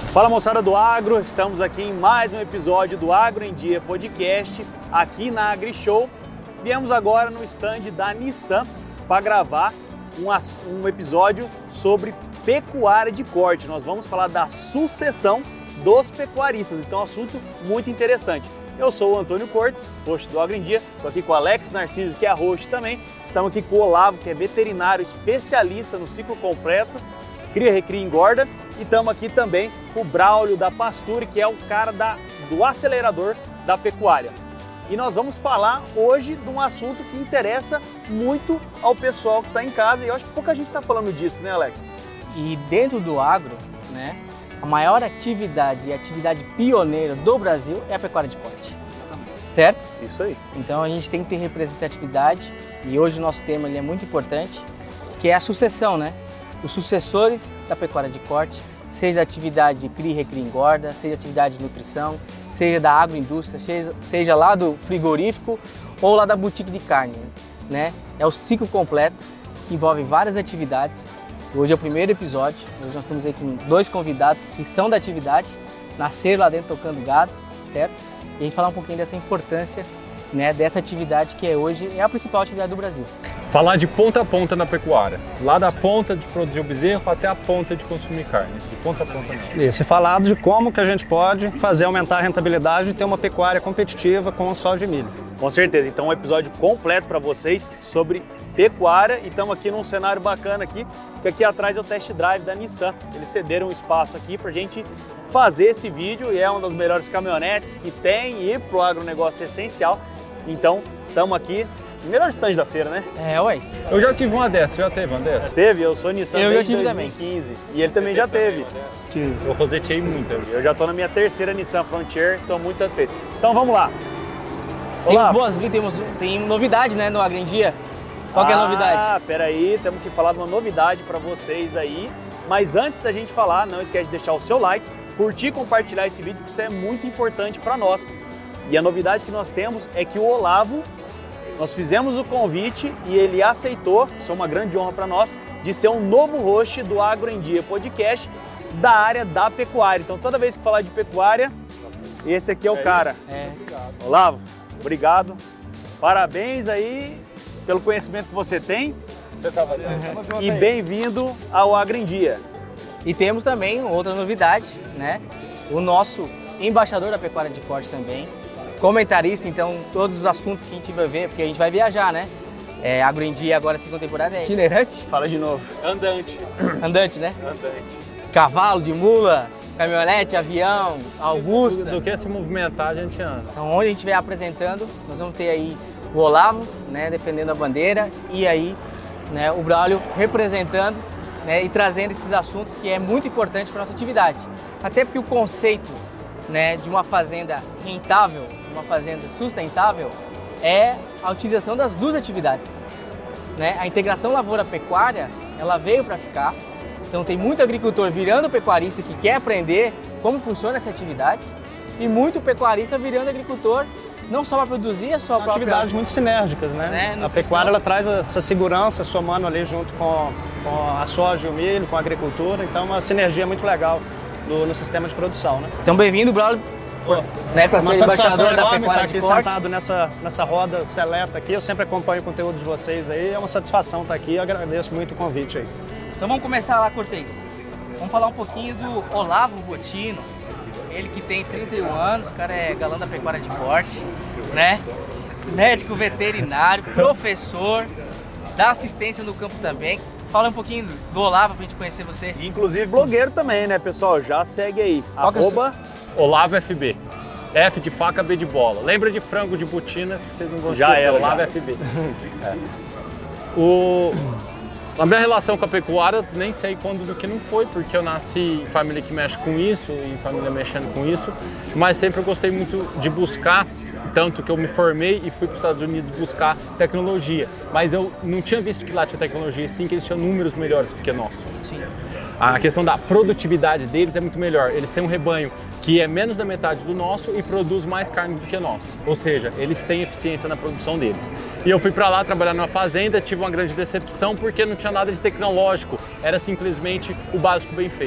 Fala moçada do Agro, estamos aqui em mais um episódio do Agro em Dia Podcast, aqui na AgriShow. Viemos agora no stand da Nissan para gravar um episódio sobre pecuária de corte. Nós vamos falar da sucessão dos pecuaristas, então é um assunto muito interessante. Eu sou o Antônio Cortes, host do Agro em Dia, estou aqui com o Alex Narciso, que é host também. Estamos aqui com o Olavo, que é veterinário especialista no ciclo completo, cria, recria e engorda. E estamos aqui também com o Braulio da Pasture, que é o cara do acelerador da pecuária. E nós vamos falar hoje de um assunto que interessa muito ao pessoal que está em casa, e eu acho que pouca gente está falando disso, né, Alex? E dentro do agro, né, a maior atividade e atividade pioneira do Brasil é a pecuária de corte, certo? Isso aí. Então a gente tem que ter representatividade, e hoje o nosso tema ele é muito importante, que é a sucessão, né? Os sucessores da pecuária de corte, seja da atividade de cria, recria e engorda, seja da atividade de nutrição, seja da agroindústria, seja lá do frigorífico ou lá da boutique de carne, né? É o ciclo completo que envolve várias atividades. Hoje é o primeiro episódio, hoje nós estamos aí com dois convidados que são da atividade, nasceram lá dentro tocando gado, certo? E a gente falar um pouquinho dessa importância, né, dessa atividade que hoje é a principal atividade do Brasil. Falar de ponta a ponta na pecuária, lá da ponta de produzir o bezerro até a ponta de consumir carne, de ponta a ponta mesmo. Isso, e falar de como que a gente pode fazer aumentar a rentabilidade e ter uma pecuária competitiva com o soja e milho. Com certeza, então um episódio completo para vocês sobre pecuária, e estamos aqui num cenário bacana aqui, que aqui atrás é o test drive da Nissan. Eles cederam um espaço aqui para a gente fazer esse vídeo, e é uma das melhores caminhonetes que tem, e para o agronegócio é essencial. Então, estamos aqui, melhor stand da feira, né? É, ué. Eu já tive uma dessa, já teve uma dessa? Teve, eu sou Nissan Eu já desde tive 2015, e ele também já teve. Eu rosetei muito. Eu já estou na minha terceira Nissan Frontier, estou muito satisfeito. Então vamos lá. Temos boas-vindas, tem novidade, né, no Agro em Dia. Qual que é a novidade? Ah, peraí, temos que falar de uma novidade para vocês aí. Mas antes da gente falar, não esquece de deixar o seu like, curtir e compartilhar esse vídeo, porque isso é muito importante para nós. E a novidade que nós temos é que o Olavo, nós fizemos o convite e ele aceitou, isso é uma grande honra para nós, de ser um novo host do Agro em Dia Podcast da área da pecuária. Então toda vez que falar de pecuária, esse aqui é o cara. Olavo, obrigado. Parabéns aí pelo conhecimento que você tem. E bem-vindo ao Agro em Dia. E temos também outra novidade, né? O nosso embaixador da pecuária de corte também, comentarista, então todos os assuntos que a gente vai ver, porque a gente vai viajar, né? Agro em Dia agora, a segunda temporada é itinerante. Fala de novo. Andante, né? Andante. Cavalo, de mula, caminhonete, avião, Augusta. Do que se movimentar, a gente anda. Então, onde a gente estiver apresentando, nós vamos ter aí o Olavo, né, defendendo a bandeira, e aí, né, o Braulio representando, né, e trazendo esses assuntos que é muito importante para a nossa atividade. Até porque o conceito, né, de uma fazenda rentável, uma fazenda sustentável, é a utilização das duas atividades, né? A integração lavoura-pecuária, ela veio para ficar. Então tem muito agricultor virando pecuarista que quer aprender como funciona essa atividade, e muito pecuarista virando agricultor não só para produzir a sua própria... Atividades muito sinérgicas, né? A pecuária ela traz essa segurança somando ali junto com a soja e o milho, com a agricultura, então é uma sinergia muito legal no sistema de produção, né? Então bem-vindo, Braulio, né, para ser embaixador da pecuária de corte. Sentado nessa roda seleta aqui, eu sempre acompanho o conteúdo de vocês aí, é uma satisfação estar aqui, eu agradeço muito o convite aí. Então vamos começar lá, Cortez. Vamos falar um pouquinho do Olavo Botino, ele que tem 31 anos, o cara é galã da pecuária de corte, né? Médico veterinário, professor, dá assistência no campo também. Fala um pouquinho do Olavo pra gente conhecer você. Inclusive blogueiro também, né, pessoal? Já segue aí. Olavo FB. F de faca, B de bola. Lembra de frango de botina, vocês não vão já esquecer. É, Olavo FB. A minha relação com a pecuária, nem sei quando do que não foi, porque eu nasci em família que mexe com isso, em família mexendo com isso, mas sempre eu gostei muito de buscar, tanto que eu me formei e fui para os Estados Unidos buscar tecnologia. Mas eu não tinha visto que lá tinha tecnologia, sim, que eles tinham números melhores do que nós. Sim. A questão da produtividade deles é muito melhor. Eles têm um rebanho que é menos da metade do nosso e produz mais carne do que nós. Ou seja, eles têm eficiência na produção deles. E eu fui para lá trabalhar numa fazenda, tive uma grande decepção porque não tinha nada de tecnológico, era simplesmente o básico bem feito.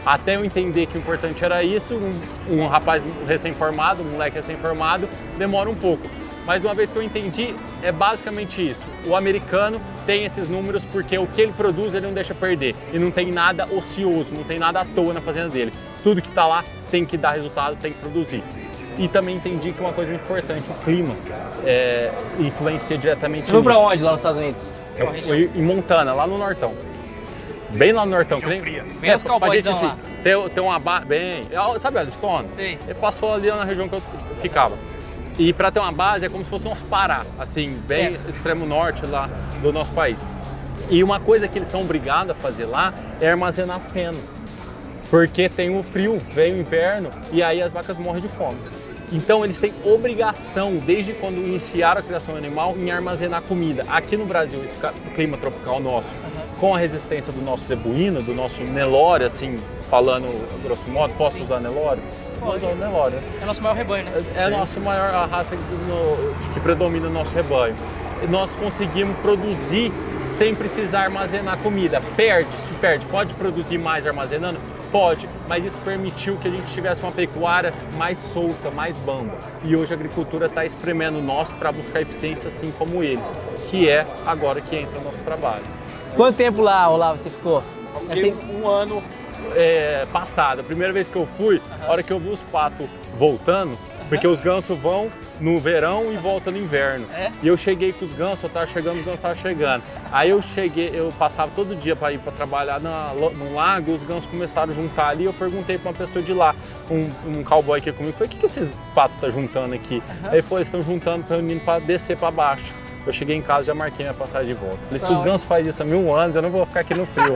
Até eu entender que o importante era isso, um rapaz recém-formado, um moleque recém-formado, demora um pouco. Mas uma vez que eu entendi, é basicamente isso. O americano tem esses números porque o que ele produz ele não deixa perder. E não tem nada ocioso, não tem nada à toa na fazenda dele. Tudo que está lá tem que dar resultado, tem que produzir. E também entendi que uma coisa muito importante, o clima influencia diretamente nisso. Você foi para onde lá nos Estados Unidos? Eu fui em Montana, lá no Nortão. Bem lá no Nortão. Bem os cowboysão lá. Tem uma bem... Sabe a Stone? Sim. Ele passou ali na região que eu ficava. E para ter uma base é como se fosse um Pará, assim, bem extremo norte lá do nosso país. E uma coisa que eles são obrigados a fazer lá é armazenar as penas. Porque tem o frio, vem o inverno e aí as vacas morrem de fome. Então eles têm obrigação, desde quando iniciaram a criação animal, em armazenar comida. Aqui no Brasil, esse clima tropical nosso, com a resistência do nosso zebuíno, do nosso Nelore, assim, falando grosso modo, posso usar Nelore? Pode. Usar Nelore. É o nosso maior rebanho, né? É a nossa maior raça que predomina no nosso rebanho. Nós conseguimos produzir sem precisar armazenar comida. Se perde. Pode produzir mais armazenando? Pode, mas isso permitiu que a gente tivesse uma pecuária mais solta, mais bamba. E hoje a agricultura está espremendo o nosso para buscar eficiência assim como eles, que é agora que entra o nosso trabalho. Quanto tempo lá, Olavo, você ficou? Fiquei um ano passado. A primeira vez que eu fui, a hora que eu vi os patos voltando, porque os gansos vão no verão e voltam no inverno. E eu cheguei com os gansos, eu tava chegando, os gansos estavam chegando. Aí eu passava todo dia para ir para trabalhar no lago, e os gansos começaram a juntar ali. Eu perguntei para uma pessoa de lá, um cowboy que ia comigo, falei, o que esses patos estão juntando aqui? Aí ele falou, eles estão juntando, reunindo para descer para baixo. Eu cheguei em casa e já marquei minha passagem de volta. Falei, se os gansos fazem isso há 1000 anos, eu não vou ficar aqui no frio.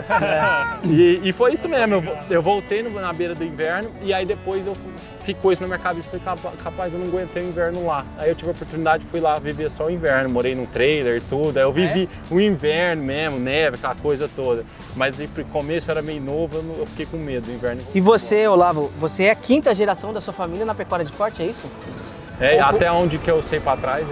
E foi isso mesmo, eu voltei na beira do inverno e aí depois ficou isso na minha cabeça. Falei, capaz, eu não aguentei o inverno lá. Aí eu tive a oportunidade, fui lá viver só o inverno, morei num trailer e tudo. Aí eu vivi o inverno mesmo, neve, aquela coisa toda. Mas no começo eu era meio novo, eu fiquei com medo do inverno. E você, Olavo, você é a 5ª geração da sua família na pecuária de corte, é isso? Até onde que eu sei para trás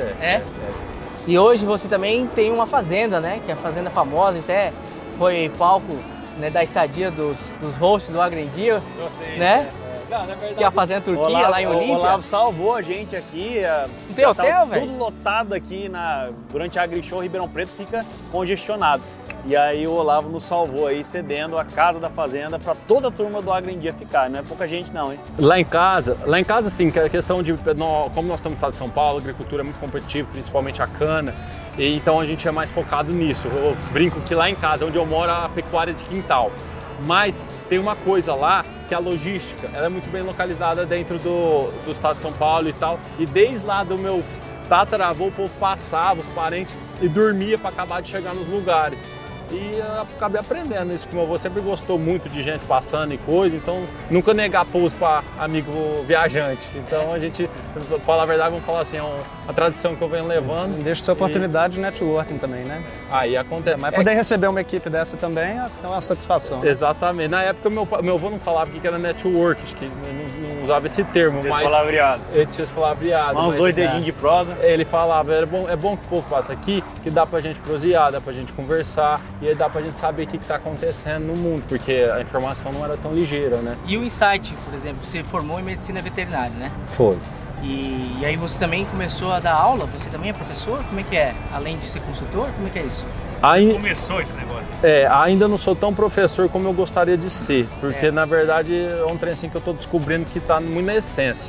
E hoje você também tem uma fazenda, né? Que é a fazenda famosa, até foi palco, né, da estadia dos hosts do Agro em Dia, né? Não, na verdade, que é a fazenda Turquia, lá em Olímpia. O Olavo salvou a gente aqui. Não tem hotel, velho? Tudo lotado aqui durante a AgriShow, Ribeirão Preto fica congestionado. E aí o Olavo nos salvou aí, cedendo a casa da fazenda para toda a turma do Agro em Dia ficar. Não é pouca gente não, hein? Lá em casa sim, que é a questão de, como nós estamos no estado de São Paulo, a agricultura é muito competitiva, principalmente a cana, e então a gente é mais focado nisso. Eu brinco que lá em casa, onde eu moro, a pecuária é de quintal. Mas tem uma coisa lá, que a logística, ela é muito bem localizada dentro do estado de São Paulo e tal, e desde lá dos meus tataravô, o povo passava, os parentes, e dormia para acabar de chegar nos lugares. E eu acabei aprendendo isso, como você sempre gostou muito de gente passando e coisa, então nunca negar pouso para amigo viajante. Então a gente, pra falar a verdade, vamos falar assim, é uma tradição que eu venho levando. Deixa sua oportunidade de networking também, né? Aí acontece. Mas poder receber uma equipe dessa também é uma satisfação. Exatamente. Na época meu avô não falava que era network, acho que não usava esse termo, mas ele tinha esse palavreado. Uns 2 dedinhos de prosa. Ele falava, é bom que o povo passa aqui, que dá pra gente prosear, dá pra gente conversar. E aí dá pra gente saber o que está acontecendo no mundo, porque a informação não era tão ligeira, né? E o Insight, por exemplo, você formou em medicina veterinária, né? Foi. E aí você também começou a dar aula? Você também é professor? Como é que é? Além de ser consultor, como é que é isso? Começou esse negócio? Ainda não sou tão professor como eu gostaria de ser, porque na verdade é um trem assim que eu estou descobrindo que está muito na essência.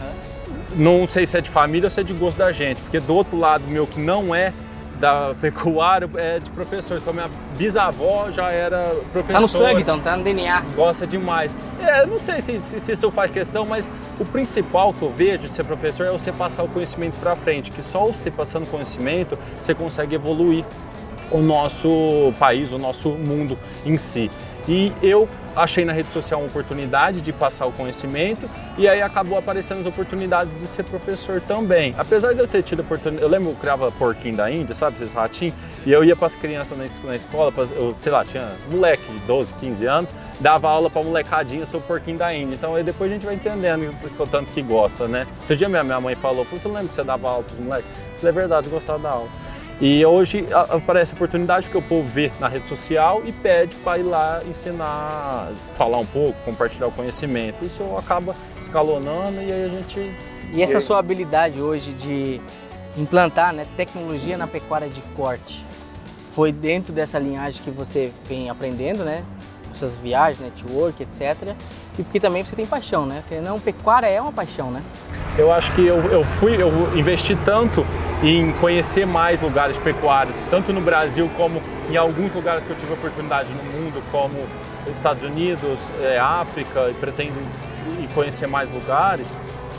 Não sei se é de família ou se é de gosto da gente, porque do outro lado meu que não é da pecuária é de professor. Então minha bisavó já era professora. Tá no sangue, então, tá no DNA. Gosta demais. Não sei se isso faz questão, mas o principal que eu vejo de ser professor é você passar o conhecimento para frente, que só você passando conhecimento você consegue evoluir o nosso país, o nosso mundo em si. E eu achei na rede social uma oportunidade de passar o conhecimento e aí acabou aparecendo as oportunidades de ser professor também. Apesar de eu ter tido a oportunidade, eu lembro que eu criava porquinho da Índia, sabe, esses ratinhos, e eu ia para as crianças na escola, eu, sei lá, tinha moleque de 12, 15 anos, dava aula para molecadinha sobre o porquinho da Índia. Então aí depois a gente vai entendendo o tanto que gosta, né? Outro dia minha mãe falou, você lembra que você dava aula para os moleques? Eu falei, é verdade, eu gostava da aula. E hoje aparece a oportunidade porque o povo vê na rede social e pede para ir lá ensinar, falar um pouco, compartilhar o conhecimento. Isso acaba escalonando e aí a gente... E essa sua habilidade hoje de implantar, né, tecnologia na pecuária de corte, foi dentro dessa linhagem que você vem aprendendo, né? Suas viagens, network, etc. E porque também você tem paixão, né? Porque não, pecuária é uma paixão, né? Eu acho que eu investi tanto em conhecer mais lugares de pecuária, tanto no Brasil como em alguns lugares que eu tive oportunidade no mundo, como Estados Unidos, África, e pretendo ir conhecer mais lugares.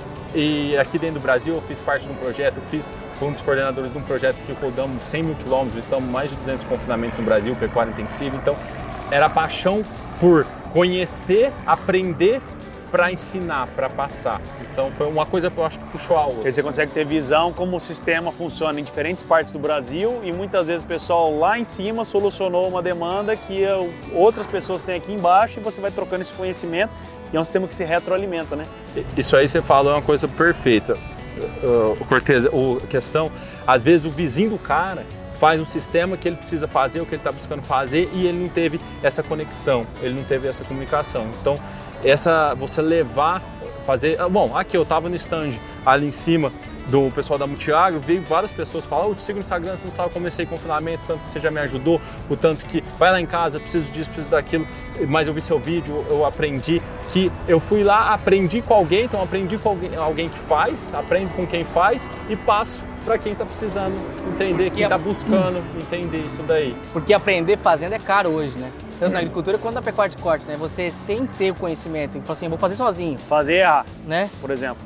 E aqui dentro do Brasil eu fiz parte de um projeto, fui um dos coordenadores de um projeto que rodamos 100 mil quilômetros, estamos mais de 200 confinamentos no Brasil, pecuária intensiva, então era a paixão por conhecer, aprender para ensinar, para passar. Então foi uma coisa que eu acho que puxou a outra. Você consegue ter visão como o sistema funciona em diferentes partes do Brasil e muitas vezes o pessoal lá em cima solucionou uma demanda que outras pessoas têm aqui embaixo e você vai trocando esse conhecimento e é um sistema que se retroalimenta, né? Isso aí você falou é uma coisa perfeita, Cortez. A questão, às vezes o vizinho do cara faz um sistema que ele precisa fazer, o que ele está buscando fazer e ele não teve essa conexão, ele não teve essa comunicação. Então, você levar, fazer... Bom, aqui eu estava no stand ali em cima do pessoal da Multiagro, veio várias pessoas falar, eu te sigo no Instagram, você não sabe, comecei confinamento, tanto que você já me ajudou, o tanto que vai lá em casa, preciso disso, preciso daquilo, mas eu vi seu vídeo, eu aprendi que eu fui lá, aprendi com alguém, então aprendi com alguém que faz, aprendo com quem faz e passo para quem está precisando entender, quem está buscando entender isso daí. Porque aprender fazendo é caro hoje, né? Tanto na agricultura quanto na pecuária de corte, né? Você sem ter o conhecimento, então assim, eu vou fazer sozinho. Fazer e errar, né? Por exemplo.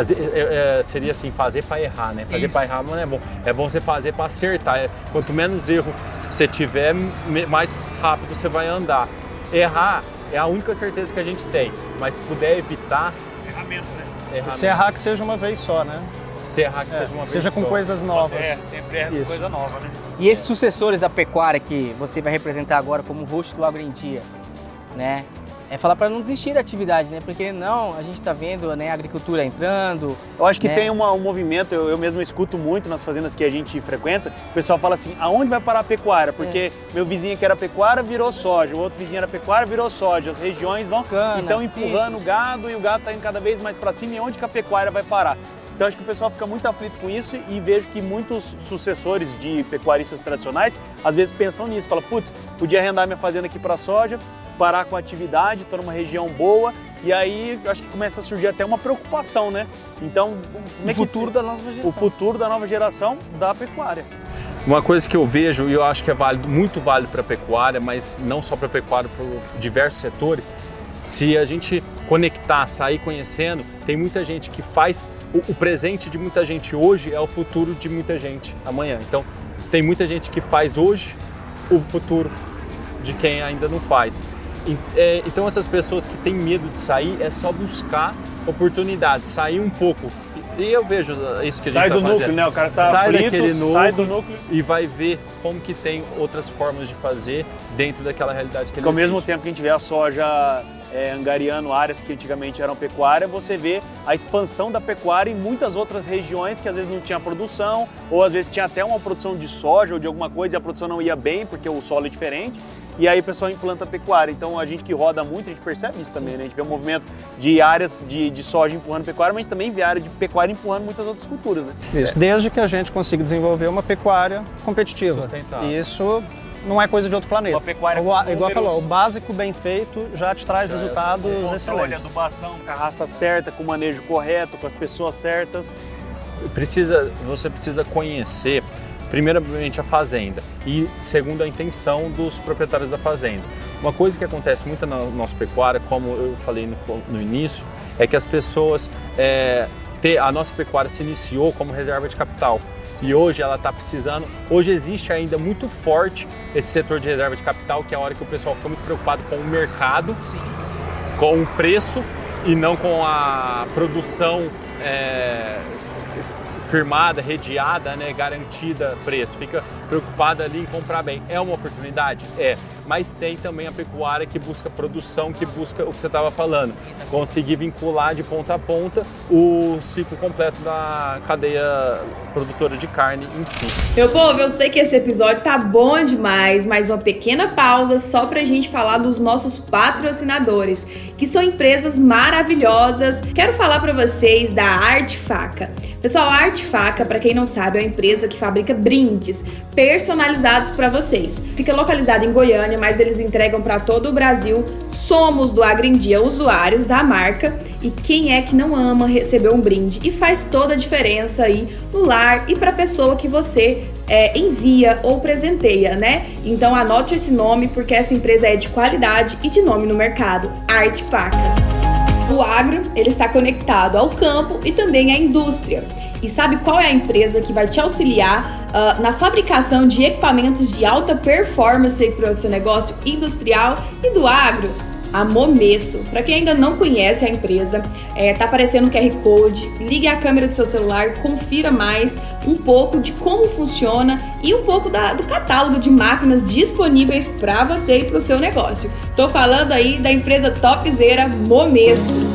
Seria assim, fazer para errar, né? Fazer para errar não é bom. É bom você fazer para acertar. Quanto menos erro você tiver, mais rápido você vai andar. Errar é a única certeza que a gente tem, mas se puder evitar... Errar menos, né? Se errar que seja uma vez só, né? Se errar que seja uma vez seja com só. Coisas novas. Sempre erra com coisa nova, né? E esses sucessores da pecuária que você vai representar agora como host do Agro em Dia, né? É falar para não desistir da atividade, né? Porque não, a gente está vendo, né, a agricultura entrando. Eu acho que né? tem um movimento, eu mesmo escuto muito nas fazendas que a gente frequenta, o pessoal fala assim, aonde vai parar a pecuária? Porque meu vizinho que era pecuária virou soja, o outro vizinho era pecuária virou soja, as regiões vão então empurrando o gado e o gado está indo cada vez mais para cima e onde que a pecuária vai parar? Então acho que o pessoal fica muito aflito com isso e vejo que muitos sucessores de pecuaristas tradicionais às vezes pensam nisso, falam, putz, podia arrendar minha fazenda aqui para soja, parar com a atividade, estou numa região boa e aí acho que começa a surgir até uma preocupação, né? Então, como é que o futuro da nova geração. O futuro da nova geração da pecuária. Uma coisa que eu vejo e eu acho que é válido, muito válido para a pecuária, mas não só para a pecuária, para diversos setores, se a gente conectar, sair conhecendo, tem muita gente que faz, o presente de muita gente hoje é o futuro de muita gente amanhã. Então, tem muita gente que faz hoje o futuro de quem ainda não faz. Então, essas pessoas que têm medo de sair, é só buscar oportunidades, sair um pouco. E eu vejo isso que a gente sai tá do fazendo. Núcleo, né? O cara tá sai frito, daquele sai do núcleo e vai ver como que tem outras formas de fazer dentro daquela realidade que ele Porque ao mesmo existe. tempo que a gente vê a soja angariando áreas que antigamente eram pecuária, você vê a expansão da pecuária em muitas outras regiões que às vezes não tinha produção, ou às vezes tinha até uma produção de soja ou de alguma coisa e a produção não ia bem porque o solo é diferente, e aí o pessoal implanta pecuária. Então a gente que roda muito, a gente percebe isso também, né? A gente vê um movimento de áreas de soja empurrando pecuária, mas a gente também vê área de pecuária empurrando muitas outras culturas, né? Isso, desde que a gente consiga desenvolver uma pecuária competitiva. Sustentável. Isso não é coisa de outro planeta. Uma pecuária igual falou, o básico bem feito já te traz resultados excelentes. Adubação, com a raça certa, com o manejo correto, com as pessoas certas. Você precisa conhecer, primeiramente, a fazenda e, segundo, a intenção dos proprietários da fazenda. Uma coisa que acontece muito na nossa pecuária, como eu falei no início, é que as pessoas... a nossa pecuária se iniciou como reserva de capital. E hoje ela está precisando, hoje existe ainda muito forte esse setor de reserva de capital, que é a hora que o pessoal fica muito preocupado com o mercado, Sim. com o preço e não com a produção firmada, redeada, né, garantida preço, fica preocupada ali em comprar bem. É uma oportunidade? É, mas tem também a pecuária que busca produção, que busca o que você estava falando, conseguir vincular de ponta a ponta o ciclo completo da cadeia produtora de carne em si. Meu povo, eu sei que esse episódio tá bom demais, mas uma pequena pausa só pra gente falar dos nossos patrocinadores, que são empresas maravilhosas. Quero falar pra vocês da Arte Faca. Pessoal, a Arte Faca, pra quem não sabe, é uma empresa que fabrica brindes personalizados pra vocês. Fica localizada em Goiânia, mas eles entregam pra todo o Brasil. Somos do Agro em Dia usuários da marca, e quem é que não ama receber um brinde? E faz toda a diferença aí no lar e pra pessoa que você envia ou presenteia, né? Então anote esse nome, porque essa empresa é de qualidade e de nome no mercado, Arte Facas. O agro, ele está conectado ao campo e também à indústria. E sabe qual é a empresa que vai te auxiliar na fabricação de equipamentos de alta performance para o seu negócio industrial e do agro? A Momesso. Para quem ainda não conhece a empresa, tá aparecendo o QR Code, ligue a câmera do seu celular, confira mais um pouco de como funciona e um pouco do catálogo de máquinas disponíveis para você e para o seu negócio. Tô falando aí da empresa topzera Momesso.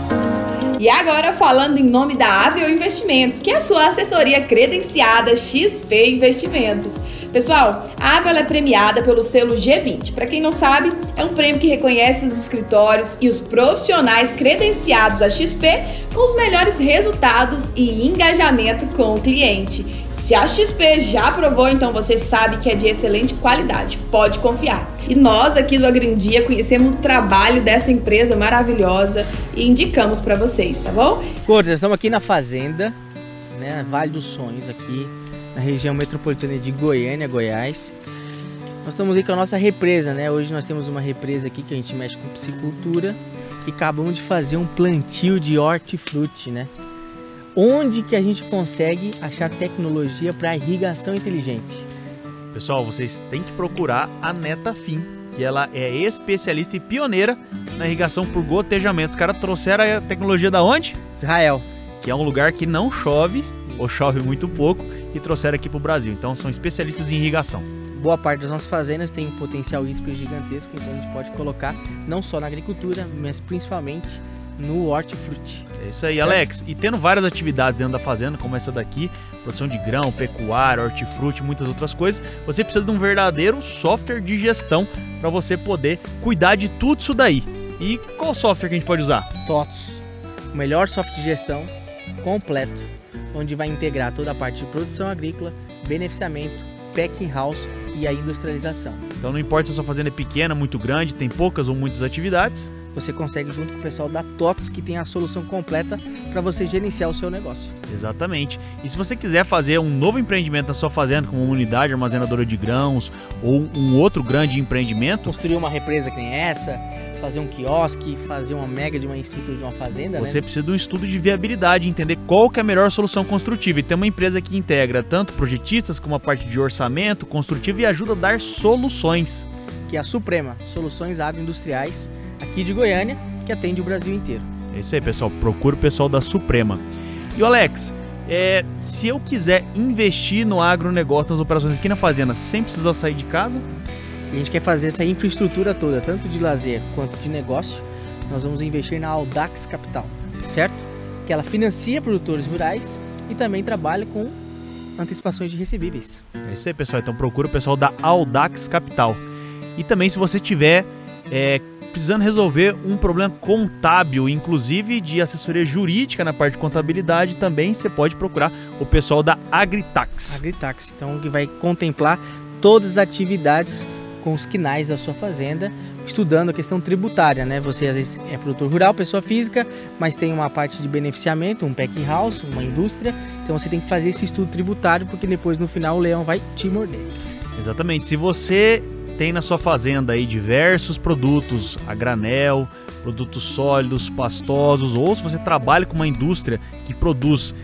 E agora falando em nome da Avel Investimentos, que é a sua assessoria credenciada XP Investimentos. Pessoal, a Avel é premiada pelo selo G20. Para quem não sabe, é um prêmio que reconhece os escritórios e os profissionais credenciados a XP com os melhores resultados e engajamento com o cliente. Se a XP já aprovou, então você sabe que é de excelente qualidade, pode confiar. E nós aqui do Agro em Dia conhecemos o trabalho dessa empresa maravilhosa e indicamos para vocês, tá bom? Cortes, estamos aqui na fazenda, né, Vale dos Sonhos, aqui na região metropolitana de Goiânia, Goiás. Nós estamos aí com a nossa represa, né? Hoje nós temos uma represa aqui que a gente mexe com piscicultura e acabamos de fazer um plantio de hortifruti, né? Onde que a gente consegue achar tecnologia para irrigação inteligente? Pessoal, vocês têm que procurar a Netafim, que ela é especialista e pioneira na irrigação por gotejamento. Os caras trouxeram a tecnologia da onde? Israel. Que é um lugar que não chove, ou chove muito pouco, e trouxeram aqui para o Brasil. Então são especialistas em irrigação. Boa parte das nossas fazendas tem um potencial hídrico gigantesco, então a gente pode colocar não só na agricultura, mas principalmente no hortifruti. É isso aí, Alex. E tendo várias atividades dentro da fazenda, como essa daqui, produção de grão, pecuária, hortifruti, muitas outras coisas, você precisa de um verdadeiro software de gestão para você poder cuidar de tudo isso daí. E qual software que a gente pode usar? TOTOS, o melhor software de gestão completo, onde vai integrar toda a parte de produção agrícola, beneficiamento, packing house e a industrialização. Então não importa se a sua fazenda é pequena, muito grande, tem poucas ou muitas atividades, você consegue junto com o pessoal da TOTOS, que tem a solução completa para você gerenciar o seu negócio. Exatamente. E se você quiser fazer um novo empreendimento na sua fazenda, como uma unidade armazenadora de grãos ou um outro grande empreendimento, construir uma represa que nem essa, fazer um quiosque, fazer uma mega de uma estrutura de uma fazenda, você precisa de um estudo de viabilidade, entender qual que é a melhor solução construtiva. E tem uma empresa que integra tanto projetistas como a parte de orçamento construtivo e ajuda a dar soluções. Que é a Suprema, Soluções Agroindustriais, aqui de Goiânia, que atende o Brasil inteiro. É isso aí, pessoal. Procura o pessoal da Suprema. E o Alex, se eu quiser investir no agronegócio, nas operações aqui na fazenda, sem precisar sair de casa? A gente quer fazer essa infraestrutura toda, tanto de lazer quanto de negócio. Nós vamos investir na Audax Capital, certo? Que ela financia produtores rurais e também trabalha com antecipações de recebíveis. É isso aí, pessoal. Então procura o pessoal da Audax Capital. E também, se você tiver precisando resolver um problema contábil, inclusive de assessoria jurídica na parte de contabilidade, também você pode procurar o pessoal da Agritax. Agritax, então, que vai contemplar todas as atividades com os quinais da sua fazenda, estudando a questão tributária, né? Você às vezes é produtor rural, pessoa física, mas tem uma parte de beneficiamento, um packing house, uma indústria, então você tem que fazer esse estudo tributário, porque depois no final o leão vai te morder. Exatamente. Se você tem na sua fazenda aí diversos produtos a granel, produtos sólidos, pastosos, ou se você trabalha com uma indústria que produz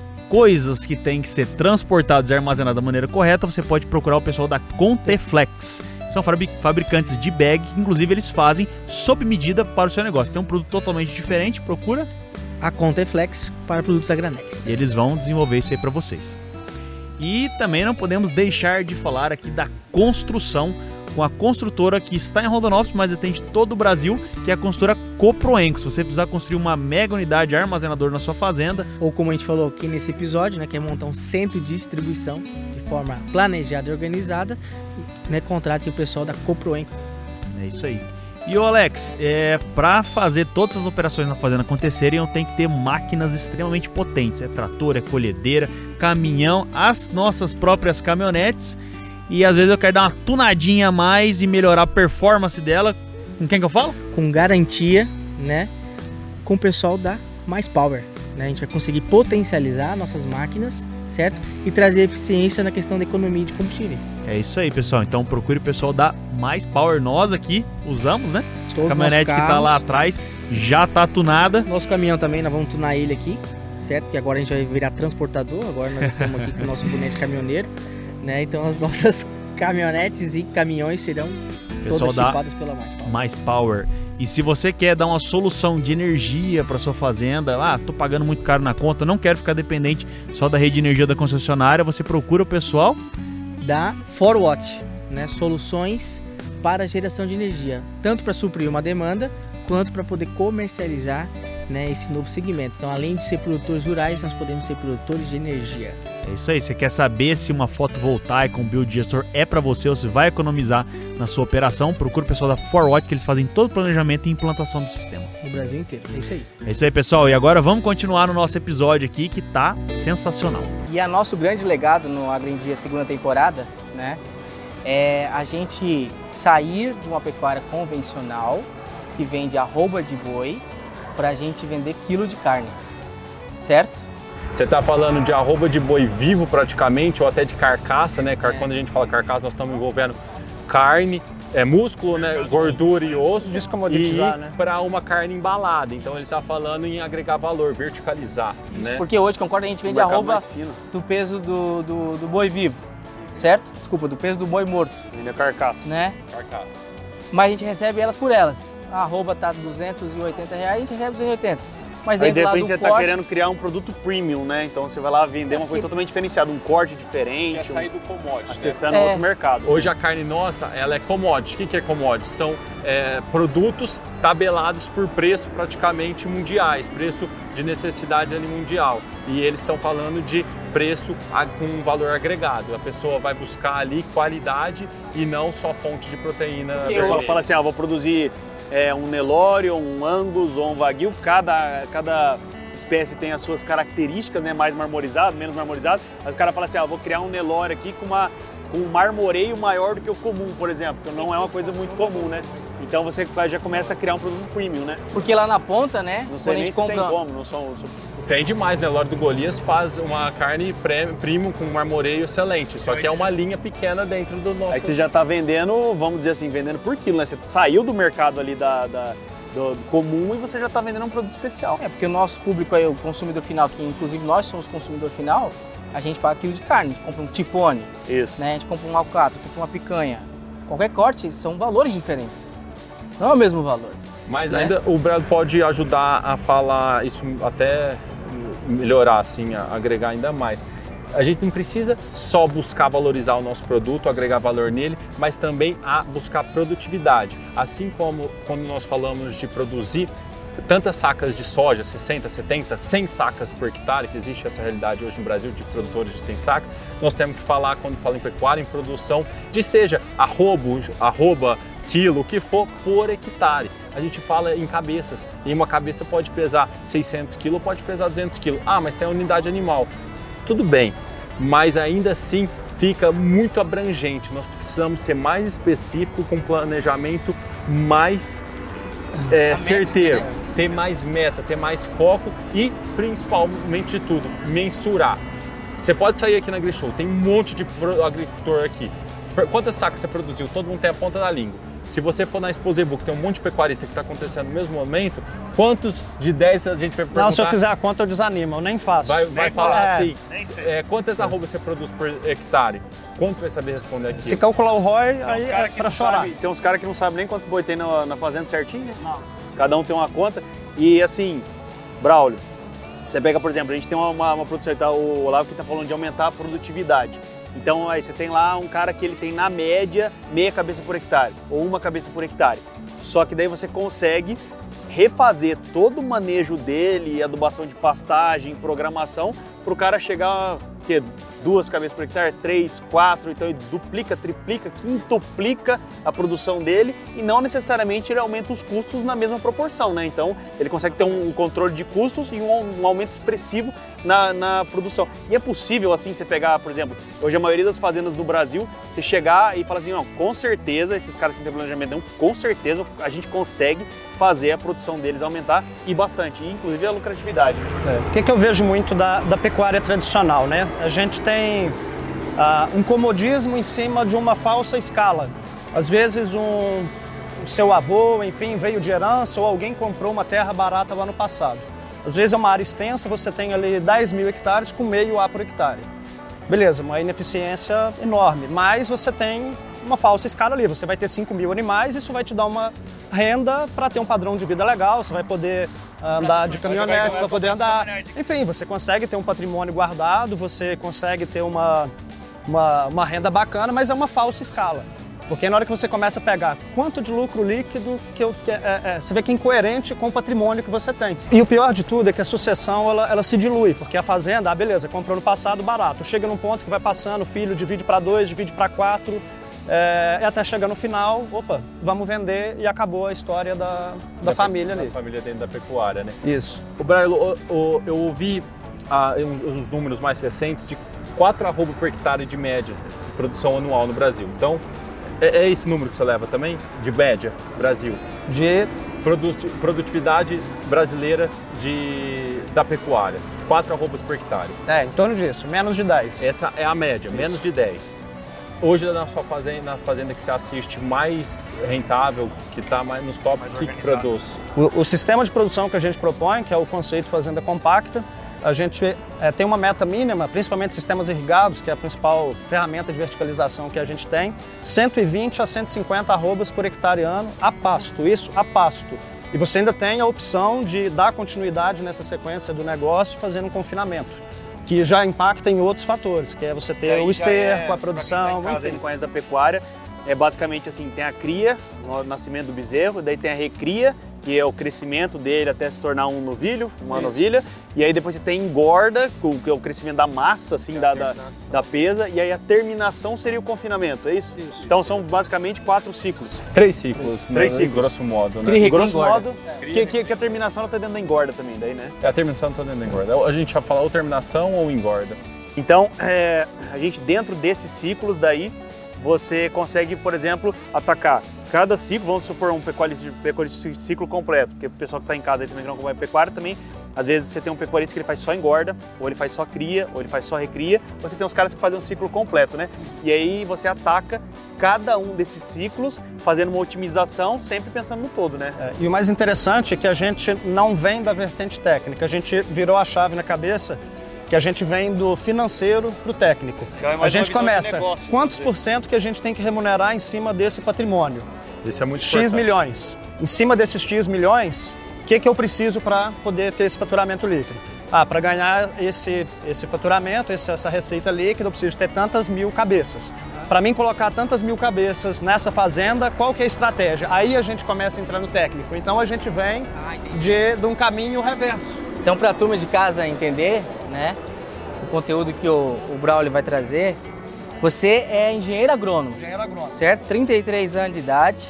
coisas que têm que ser transportadas e armazenadas da maneira correta, você pode procurar o pessoal da Conteflex. São fabricantes de bag, que inclusive eles fazem sob medida para o seu negócio. Tem um produto totalmente diferente, procura a conta é Flex para produtos a granéis. E eles vão desenvolver isso aí para vocês. E também não podemos deixar de falar aqui da construção com a construtora que está em Rondonópolis, mas atende todo o Brasil, que é a construtora Coproenco. Se você precisar construir uma mega unidade armazenador na sua fazenda, ou como a gente falou aqui nesse episódio, né, que é montar um centro de distribuição de forma planejada e organizada, né, contrate o pessoal da Coproenco. É isso aí. E o Alex, para fazer todas as operações na fazenda acontecerem, eu tenho que ter máquinas extremamente potentes. É trator, é colhedeira, caminhão, as nossas próprias caminhonetes. E às vezes eu quero dar uma tunadinha a mais e melhorar a performance dela. Com quem que eu falo? Com garantia, né? Com o pessoal da Mais Power. Né? A gente vai conseguir potencializar nossas máquinas, certo? E trazer eficiência na questão da economia de combustíveis. É isso aí, pessoal. Então procure o pessoal da Mais Power. Nós aqui usamos, né? Todos a caminhonete que tá lá atrás já tá tunada. Nosso caminhão também, nós vamos tunar ele aqui, certo? Porque agora a gente vai virar transportador. Agora nós estamos aqui com o nosso bonete caminhoneiro. Né? Então as nossas caminhonetes e caminhões serão todas chipadas pela Mais Power. E se você quer dar uma solução de energia para sua fazenda, tô pagando muito caro na conta, não quero ficar dependente só da rede de energia da concessionária, você procura o pessoal da 4Watt, né? Soluções para geração de energia, tanto para suprir uma demanda quanto para poder comercializar, né, esse novo segmento. Então, além de ser produtores rurais, nós podemos ser produtores de energia. É isso aí, você quer saber se uma fotovoltaica, um biodigestor é para você ou se vai economizar na sua operação, procura o pessoal da 4Watt, que eles fazem todo o planejamento e implantação do sistema. No Brasil inteiro, é isso aí. É isso aí, pessoal, e agora vamos continuar no nosso episódio aqui, que tá sensacional. E a nosso grande legado no Agro em Dia segunda temporada, né, é a gente sair de uma pecuária convencional, que vende arroba de boi, para a gente vender quilo de carne, certo? Você está falando de arroba de boi vivo praticamente, ou até de carcaça, né? Quando a gente fala carcaça, nós estamos envolvendo carne, músculo, né? Gordura e osso, descomoditizar, né? Para uma carne embalada. Então ele está falando em agregar valor, verticalizar. Isso, né? Porque hoje, concorda, a gente vende arroba do peso do boi vivo, certo? Desculpa, do peso do boi morto. Vende a carcaça. Né? Carcaça. Mas a gente recebe elas por elas. A arroba tá R$280, a gente recebe 280. Mas aí de repente você está querendo criar um produto premium, né? Então você vai lá vender uma coisa totalmente diferenciada, um corte diferente. Quer sair do commodity. Acessando outro mercado. Hoje a carne nossa, ela é commodity. O que é commodity? São produtos tabelados por preço praticamente mundiais, preço de necessidade ali mundial. E eles estão falando de preço com um valor agregado. A pessoa vai buscar ali qualidade e não só fonte de proteína. A pessoa fala assim, vou produzir um Nelore, um Angus ou um Wagyu, cada espécie tem as suas características, né? Mais marmorizado, menos marmorizado. Mas o cara fala assim, vou criar um Nelore aqui com um marmoreio maior do que o comum, por exemplo, que não é uma coisa muito comum, né? Então você já começa a criar um produto premium, né? Porque lá na ponta, né? Não sei nem se tem como, não são... Tem demais, né? Nelore do Golias faz uma carne premium com marmoreio excelente, só que é uma linha pequena dentro do nosso... Aí você já está vendendo, vamos dizer assim, vendendo por quilo, né? Você saiu do mercado ali do comum e você já está vendendo um produto especial. Porque o nosso público aí, o consumidor final, que inclusive nós somos consumidor final, a gente paga quilo de carne, a gente compra um tipone, isso, né? A gente compra um alcatra, compra uma picanha. Qualquer corte são valores diferentes, não é o mesmo valor. Mas né? Ainda o Brad pode ajudar a falar isso, até melhorar, assim, agregar ainda mais. A gente não precisa só buscar valorizar o nosso produto, agregar valor nele, mas também a buscar produtividade. Assim como quando nós falamos de produzir tantas sacas de soja, 60, 70, 100 sacas por hectare, que existe essa realidade hoje no Brasil de produtores de 100 sacas, nós temos que falar, quando fala em pecuária, em produção de seja arroba, quilo, o que for, por hectare. A gente fala em cabeças, e uma cabeça pode pesar 600 quilos, pode pesar 200 quilos. Mas tem a unidade animal. Tudo bem, mas ainda assim fica muito abrangente. Nós precisamos ser mais específico, com planejamento mais certeiro, ter mais meta, ter mais foco e, principalmente de tudo, mensurar. Você pode sair aqui na AgriShow, tem um monte de agricultor aqui. Quantas sacas você produziu? Todo mundo tem a ponta da língua. Se você for na Exposebu, que tem um monte de pecuarista que está acontecendo no mesmo momento, quantos de 10 a gente vai perguntar? Não, se eu fizer a conta eu desanimo, eu nem faço. Vai falar assim, quantas arrobas você produz por hectare? Quanto vai saber responder aqui? Se calcular o ROI, aí é para chorar. Tem uns caras que não sabem nem quantos boi tem na fazenda certinho, né? Não. Cada um tem uma conta. E assim, Braulio, Você pega, por exemplo, a gente tem uma produção, tá, o Olavo que está falando de aumentar a produtividade. Então aí você tem lá um cara que ele tem na média meia cabeça por hectare ou uma cabeça por hectare. Só que daí você consegue refazer todo o manejo dele, adubação de pastagem, programação, para o cara chegar, que 2 cabeças por hectare, 3, 4, então ele duplica, triplica, quintuplica a produção dele e não necessariamente ele aumenta os custos na mesma proporção, né? Então ele consegue ter um controle de custos e um aumento expressivo na produção. E é possível assim você pegar, por exemplo, hoje a maioria das fazendas do Brasil, você chegar e falar assim, não, com certeza, esses caras que têm planejamento, com certeza a gente consegue fazer a produção deles aumentar e bastante, e inclusive a lucratividade. O que eu vejo muito da pecuária tradicional, né? A gente tem um comodismo em cima de uma falsa escala. Às vezes o seu avô, enfim, veio de herança ou alguém comprou uma terra barata lá no passado. Às vezes é uma área extensa, você tem ali 10 mil hectares com meio A por hectare. Beleza, uma ineficiência enorme, mas você tem uma falsa escala ali. Você vai ter 5 mil animais, isso vai te dar uma renda para ter um padrão de vida legal, você vai poder andar de caminhonete, para poder andar. Enfim, você consegue ter um patrimônio guardado, você consegue ter uma renda bacana, mas é uma falsa escala. Porque na hora que você começa a pegar quanto de lucro líquido, você vê que é incoerente com o patrimônio que você tem. E o pior de tudo é que a sucessão ela se dilui, porque a fazenda, beleza, comprou no passado barato. Chega num ponto que vai passando, o filho divide para 2, divide para 4, e até chegar no final, opa, vamos vender e acabou a história da família ali. Da família dentro da pecuária, né? Isso. O Brailo, eu ouvi os números mais recentes de 4 arroba por hectare de média de produção anual no Brasil. Então, é esse número que você leva também, de média, Brasil? De produtividade brasileira da pecuária, 4 arrobas por hectare. Em torno disso, menos de 10. Essa é a média, isso. Menos de 10. Hoje na sua fazenda, na fazenda que você assiste mais rentável, que está mais nos top, o que produz? O sistema de produção que a gente propõe, que é o conceito fazenda compacta, a gente tem uma meta mínima, principalmente sistemas irrigados, que é a principal ferramenta de verticalização que a gente tem, 120 a 150 arrobas por hectare ano a pasto, isso a pasto. E você ainda tem a opção de dar continuidade nessa sequência do negócio fazendo um confinamento, que já impacta em outros fatores, que é você ter o esterco, a produção... Pra quem conhece da pecuária, é basicamente assim, tem a cria, o nascimento do bezerro, daí tem a recria, que é o crescimento dele até se tornar um novilho, uma novilha, e aí depois você tem engorda, que é o crescimento da massa, assim, da pesa, e aí a terminação seria o confinamento, é isso? Isso. Então são basicamente 4 ciclos. 3 ciclos, 3 ciclos. Grosso modo, né? Cria, grosso engorda. modo, que a terminação ela tá dentro da engorda também, daí, né? A terminação está dentro da engorda. A gente já fala ou terminação ou engorda. Então, a gente dentro desses ciclos daí, você consegue, por exemplo, atacar cada ciclo, vamos supor um pecuarista de ciclo completo, porque o pessoal que está em casa aí também que não acompanha pecuária também, às vezes você tem um pecuarista que ele faz só engorda, ou ele faz só cria, ou ele faz só recria, você tem uns caras que fazem um ciclo completo, né? E aí você ataca cada um desses ciclos, fazendo uma otimização, sempre pensando no todo, né? E o mais interessante é que a gente não vem da vertente técnica, a gente virou a chave na cabeça que a gente vem do financeiro para o técnico. A gente começa, quantos por cento que a gente tem que remunerar em cima desse patrimônio? Isso é muito X importante. milhões. Em cima desses X milhões, o que eu preciso para poder ter esse faturamento líquido? Para ganhar esse faturamento, essa receita líquida, eu preciso ter tantas mil cabeças. Para mim colocar tantas mil cabeças nessa fazenda, qual que é a estratégia? Aí a gente começa a entrar no técnico. Então a gente vem de um caminho reverso. Então, para a turma de casa entender, né, o conteúdo que o Braulio vai trazer, você é engenheiro agrônomo. Engenheiro agrônomo. Certo? 33 anos de idade,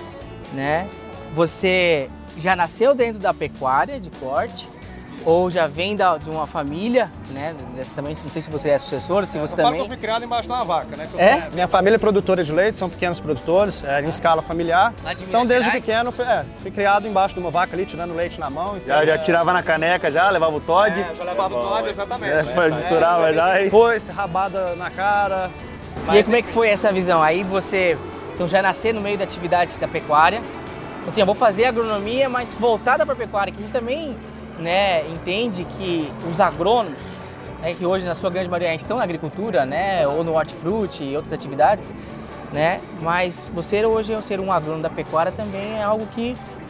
né? Você já nasceu dentro da pecuária de corte ou já vem de uma família, né? Também, não sei se você é sucessor, se você também... Eu fui criado embaixo de uma vaca, né? É? Minha família é produtora de leite, são pequenos produtores, em escala familiar. Então, desde pequeno, fui criado embaixo de uma vaca ali, tirando leite na mão. Já tirava na caneca, já levava o Todd. Já levava o Todd, exatamente. Misturava já. Depois, rabada na cara. E aí, como é que foi essa visão? Aí você então, já nasceu no meio da atividade da pecuária. Assim, eu vou fazer agronomia, mas voltada para a pecuária, que a gente também... né, entende que os agrônomos, né, que hoje na sua grande maioria estão na agricultura, né, ou no hortifruti e outras atividades, né, mas você hoje ser um agrônomo da pecuária também é algo que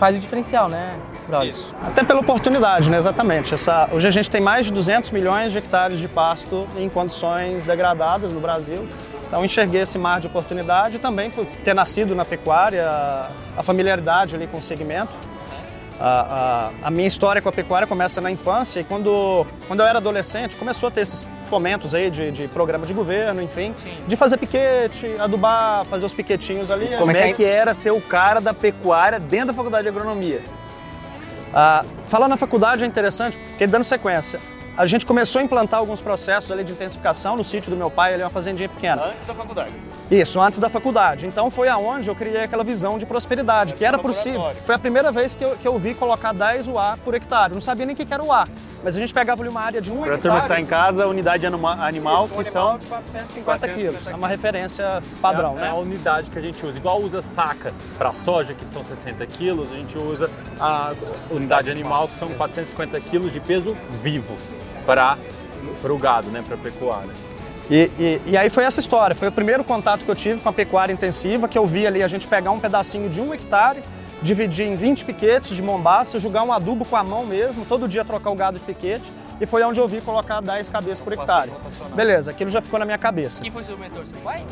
faz o diferencial, né, Braulio? Isso. Até pela oportunidade, né? Exatamente. Hoje a gente tem mais de 200 milhões de hectares de pasto em condições degradadas no Brasil. Então enxerguei esse mar de oportunidade também por ter nascido na pecuária, a familiaridade ali com o segmento. A minha história com a pecuária começa na infância e quando eu era adolescente começou a ter esses fomentos aí de programa de governo, enfim, de fazer piquete, adubar, fazer os piquetinhos ali. Como é que era ser o cara da pecuária dentro da faculdade de agronomia? Falar na faculdade é interessante, porque dando sequência, a gente começou a implantar alguns processos ali de intensificação no sítio do meu pai, ele é uma fazendinha pequena. Antes da faculdade? Isso, antes da faculdade. Então foi aonde eu criei aquela visão de prosperidade, que era possível. Foi a primeira vez que eu vi colocar 10 UA por hectare. Eu não sabia nem o que era UA, mas a gente pegava ali uma área de 1 hectare. Para a turma que está em casa, unidade animal, isso, que são de 450 quilos. É uma referência padrão, né? É a unidade que a gente usa. Igual usa saca para soja, que são 60 quilos, a gente usa a unidade animal, que são 450 quilos de peso vivo para o gado, né, para a pecuária. E aí foi essa história, foi o primeiro contato que eu tive com a pecuária intensiva, que eu vi ali a gente pegar um pedacinho de 1 hectare, dividir em 20 piquetes de mombaça, jogar um adubo com a mão mesmo, todo dia trocar o gado de piquete, e foi onde eu vi colocar 10 cabeças por hectare. Beleza, aquilo já ficou na minha cabeça. Quem foi seu mentor, seu pai?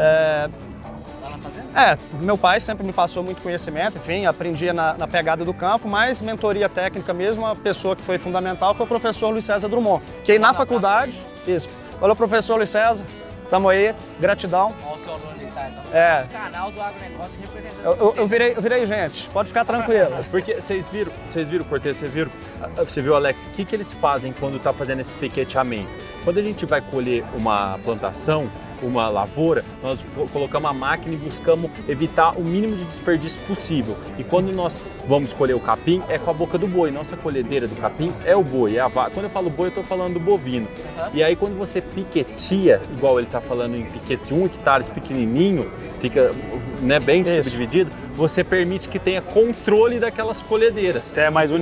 Meu pai sempre me passou muito conhecimento, enfim, aprendia na pegada do campo, mas mentoria técnica mesmo, a pessoa que foi fundamental foi o professor Luiz César Drummond, que aí na faculdade, isso. Olha, professor Luiz César, tamo aí, gratidão. Olha o seu aluno ali, tá? Então, o canal do agronegócio representando eu virei gente, pode ficar tranquilo. Porque vocês viram, Cortez, você viu, Alex, o que eles fazem quando tá fazendo esse piqueteamento? Quando a gente vai colher uma plantação, uma lavoura, nós colocamos a máquina e buscamos evitar o mínimo de desperdício possível. E quando nós vamos colher o capim, é com a boca do boi. Nossa colhedeira do capim é o boi, é a vaca. Quando eu falo boi, eu estou falando do bovino. E aí quando você piquetia, igual ele está falando em piquetes de 1 hectare pequenininho, fica, né, bem subdividido, você permite que tenha controle daquelas colhedeiras. É mais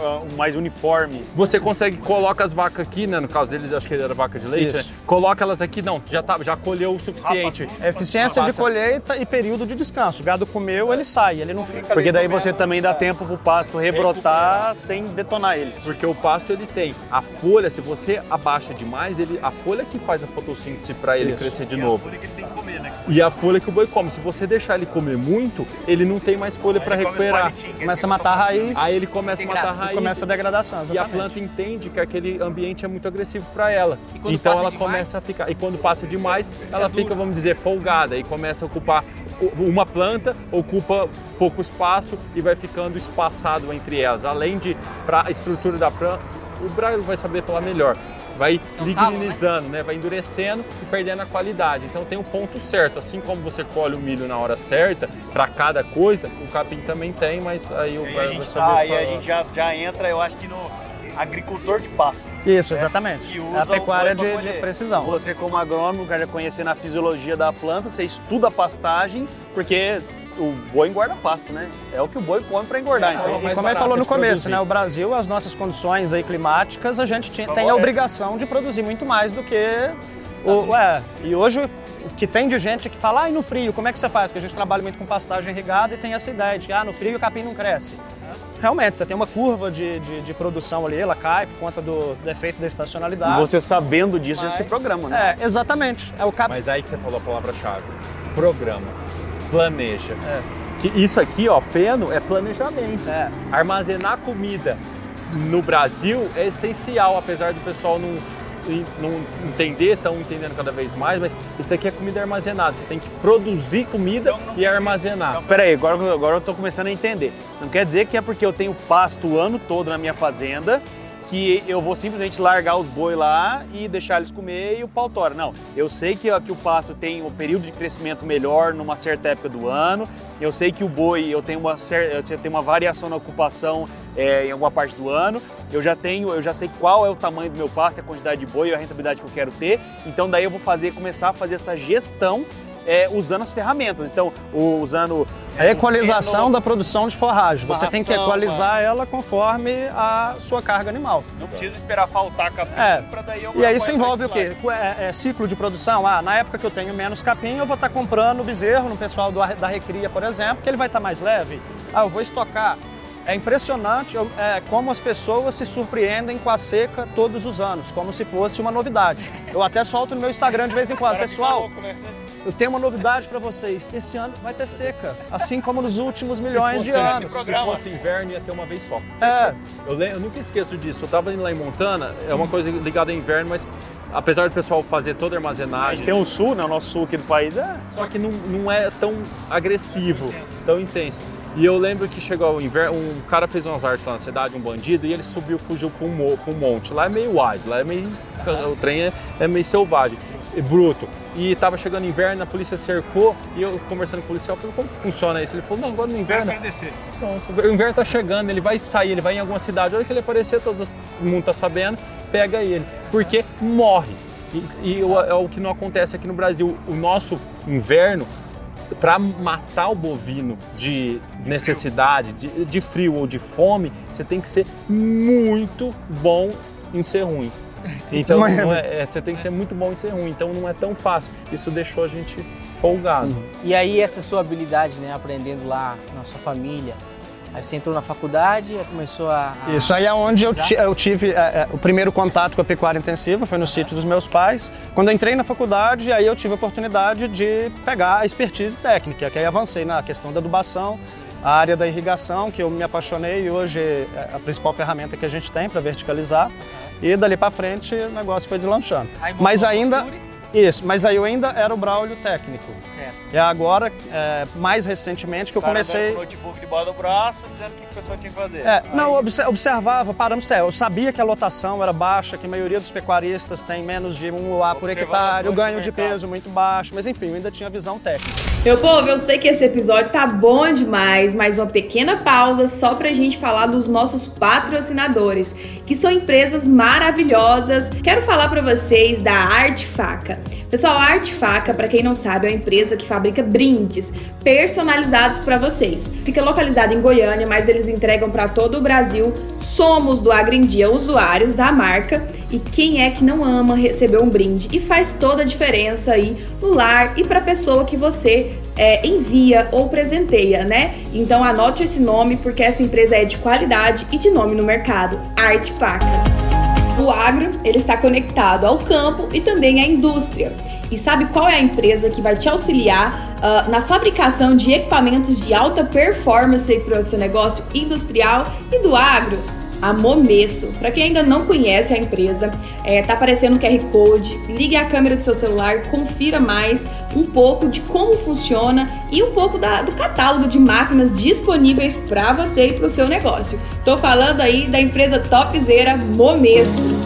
uniforme. Você consegue, coloca as vacas aqui, né, no caso deles, acho que era vaca de leite, né? Coloca elas aqui, não, já colheu o suficiente. Eficiência de colheita e período de descanso. O gado comeu, ele sai, ele não fica. Porque daí você também dá tempo pro pasto rebrotar sem detonar ele. Porque o pasto ele tem a folha, se você abaixa demais, a folha que faz a fotossíntese para ele crescer de novo. A folha que ele tem que comer, né? E a folha que o boi come. Se você deixar ele comer muito, ele não tem mais folha para recuperar. Começa a matar a raiz. Aí ele começa a matar a raiz. Começa a degradação, exatamente. E a planta entende que aquele ambiente é muito agressivo para ela. Então ela começa a ficar. E quando passa demais, ela fica, vamos dizer, folgada. E começa a ocupar uma planta, ocupa pouco espaço e vai ficando espaçado entre elas. Além de, para a estrutura da planta, o Braulio vai saber falar melhor. Vai ligninizando, né? Vai endurecendo e perdendo a qualidade. Então tem um ponto certo. Assim como você colhe o milho na hora certa, para cada coisa, o capim também tem, mas aí o Braulio vai saber falar. Aí a gente já entra, eu acho que no agricultor de pasto. Isso, exatamente. Que usa a pecuária de precisão. Você como agrônomo, já conhecendo a fisiologia da planta, você estuda a pastagem, porque o boi engorda pasto, né? É o que o boi come para engordar. E como ele falou no começo, né? O Brasil, as nossas condições aí climáticas, a gente tem a obrigação de produzir muito mais do que e hoje o que tem de gente que fala, no frio, como é que você faz? Porque a gente trabalha muito com pastagem irrigada e tem essa ideia de que no frio o capim não cresce. Realmente, você tem uma curva de produção ali, ela cai por conta do efeito da estacionalidade. E você sabendo disso, já se programa, né? Exatamente. Mas aí que você falou a palavra-chave. Programa. Planeja. Que isso aqui, feno, é planejamento. Armazenar comida no Brasil é essencial, apesar do pessoal não entender, estão entendendo cada vez mais, mas isso aqui é comida armazenada. Você tem que produzir comida e armazenar. Então, peraí, agora eu estou começando a entender. Não quer dizer que é porque eu tenho pasto o ano todo na minha fazenda que eu vou simplesmente largar os boi lá e deixar eles comer e o pau tora. Não, eu sei que o pasto tem um período de crescimento melhor numa certa época do ano, eu sei que o boi eu tenho uma variação na ocupação em alguma parte do ano, eu já sei qual é o tamanho do meu pasto, a quantidade de boi e a rentabilidade que eu quero ter, então daí eu vou começar a fazer essa gestão usando as ferramentas, então usando a equalização da produção de forragem. Você tem que equalizar ela conforme a sua carga animal. Não precisa esperar faltar capim para daí eu... E aí isso envolve o quê? Ciclo de produção. Na época que eu tenho menos capim, eu vou estar comprando bezerro no pessoal da recria, por exemplo, que ele vai estar mais leve. Eu vou estocar É impressionante como as pessoas se surpreendem com a seca todos os anos, como se fosse uma novidade. Eu até solto no meu Instagram de vez em quando. Pessoal, eu tenho uma novidade para vocês. Esse ano vai ter seca, assim como nos últimos milhões de anos. Se fosse inverno, ia ter uma vez só. É. Eu nunca esqueço disso. Eu estava indo lá em Montana, é uma coisa ligada ao inverno, mas apesar do pessoal fazer toda a armazenagem... Tem o sul, né? O nosso sul aqui do país Só que não é tão agressivo, tão intenso. E eu lembro que chegou o inverno, um cara fez umas artes lá na cidade, um bandido, e ele fugiu para um monte. Lá é meio wild, lá é meio... O trem é meio selvagem, bruto. E tava chegando inverno, a polícia cercou, e eu conversando com o policial, falei, como funciona isso? Ele falou, não, agora no inverno... Pronto, o inverno tá chegando, ele vai sair, ele vai em alguma cidade, a hora que ele aparecer, todo mundo tá sabendo, pega ele, porque morre. E é o que não acontece aqui no Brasil. O nosso inverno, para matar o bovino de necessidade, de frio ou de fome, você tem que ser muito bom em ser ruim. Então você tem que ser muito bom em ser ruim, então não é tão fácil. Isso deixou a gente folgado. E aí essa sua habilidade, né, aprendendo lá na sua família, aí você entrou na faculdade e começou a... Isso aí é onde eu tive o primeiro contato com a pecuária intensiva, foi no sítio dos meus pais. Quando eu entrei na faculdade, aí eu tive a oportunidade de pegar a expertise técnica, que aí avancei na questão da adubação, a área da irrigação, que eu me apaixonei e hoje é a principal ferramenta que a gente tem para verticalizar. E dali para frente o negócio foi deslanchando. Mas ainda... Isso, mas aí eu ainda era o Braulio técnico. Certo. E agora, mais recentemente, que eu comecei... O notebook debaixo do braço, dizendo o que o pessoal tinha que fazer. Não, observava, eu sabia que a lotação era baixa, que a maioria dos pecuaristas tem menos de 1 UA por hectare, o ganho de peso muito baixo, mas enfim, eu ainda tinha visão técnica. Meu povo, eu sei que esse episódio tá bom demais, mas uma pequena pausa só pra gente falar dos nossos patrocinadores, que são empresas maravilhosas. Quero falar pra vocês da Arte Faca. Pessoal, a Arte Faca, pra quem não sabe, é uma empresa que fabrica brindes personalizados pra vocês. Fica localizada em Goiânia, mas eles entregam pra todo o Brasil. Somos do Agro em Dia usuários da marca e quem é que não ama receber um brinde? E faz toda a diferença aí no lar e pra pessoa que você envia ou presenteia, né? Então anote esse nome porque essa empresa é de qualidade e de nome no mercado, Arte Facas. O agro, ele está conectado ao campo e também à indústria. E sabe qual é a empresa que vai te auxiliar na fabricação de equipamentos de alta performance para o seu negócio industrial e do agro? A Momesso. Para quem ainda não conhece a empresa, tá aparecendo o QR Code, ligue a câmera do seu celular, confira mais um pouco de como funciona e um pouco do catálogo de máquinas disponíveis para você e para o seu negócio. Tô falando aí da empresa topzera Momesso.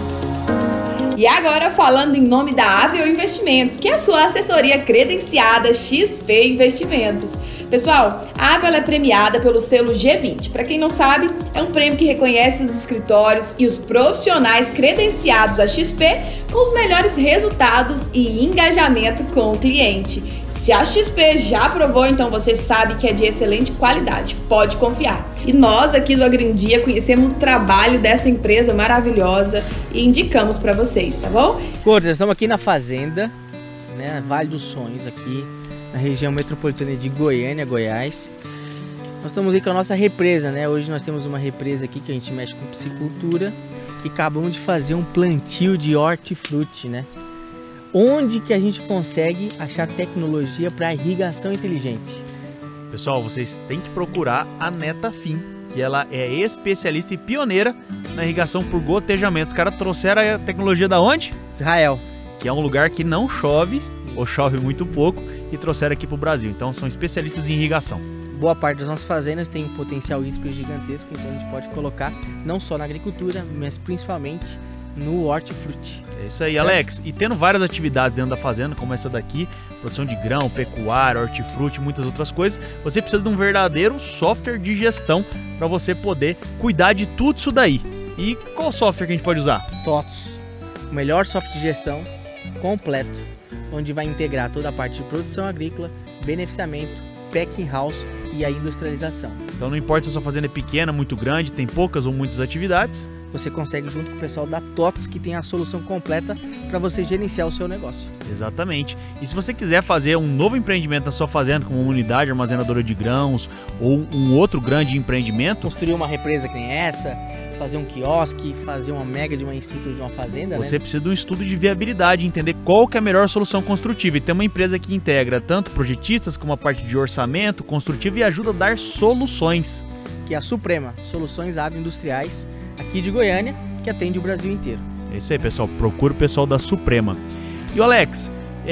E agora falando em nome da Avel Investimentos, que é a sua assessoria credenciada XP Investimentos. Pessoal, a Avel é premiada pelo selo G20. Para quem não sabe, é um prêmio que reconhece os escritórios e os profissionais credenciados a XP com os melhores resultados e engajamento com o cliente. Se a XP já aprovou, então você sabe que é de excelente qualidade, pode confiar. E nós aqui do Agro em Dia conhecemos o trabalho dessa empresa maravilhosa e indicamos para vocês, tá bom? Gordas, estamos aqui na fazenda, né, Vale dos Sonhos, aqui na região metropolitana de Goiânia, Goiás. Nós estamos aí com a nossa represa, né? Hoje nós temos uma represa aqui que a gente mexe com piscicultura e acabamos de fazer um plantio de hortifruti, né? Onde que a gente consegue achar tecnologia para irrigação inteligente? Pessoal, vocês têm que procurar a Netafim, que ela é especialista e pioneira na irrigação por gotejamento. Os caras trouxeram a tecnologia da onde? Israel. Que é um lugar que não chove, ou chove muito pouco, e trouxeram aqui para o Brasil. Então são especialistas em irrigação. Boa parte das nossas fazendas tem um potencial hídrico gigantesco, então a gente pode colocar não só na agricultura, mas principalmente no hortifruti. É isso aí, Alex. E tendo várias atividades dentro da fazenda, como essa daqui, produção de grão, pecuária, hortifruti, muitas outras coisas, você precisa de um verdadeiro software de gestão para você poder cuidar de tudo isso daí. E qual software que a gente pode usar? TOTOS, o melhor software de gestão completo, onde vai integrar toda a parte de produção agrícola, beneficiamento, packing house e a industrialização. Então não importa se a sua fazenda é pequena, muito grande, tem poucas ou muitas atividades, você consegue junto com o pessoal da TOTS, que tem a solução completa para você gerenciar o seu negócio. Exatamente. E se você quiser fazer um novo empreendimento na sua fazenda, como uma unidade armazenadora de grãos ou um outro grande empreendimento, construir uma represa que nem essa, fazer um quiosque, fazer uma mega de uma estrutura de uma fazenda, você precisa de um estudo de viabilidade, entender qual que é a melhor solução construtiva. E tem uma empresa que integra tanto projetistas como a parte de orçamento construtivo e ajuda a dar soluções. Que é a Suprema, Soluções Agroindustriais, aqui de Goiânia, que atende o Brasil inteiro. É isso aí, pessoal. Procura o pessoal da Suprema. E, Alex,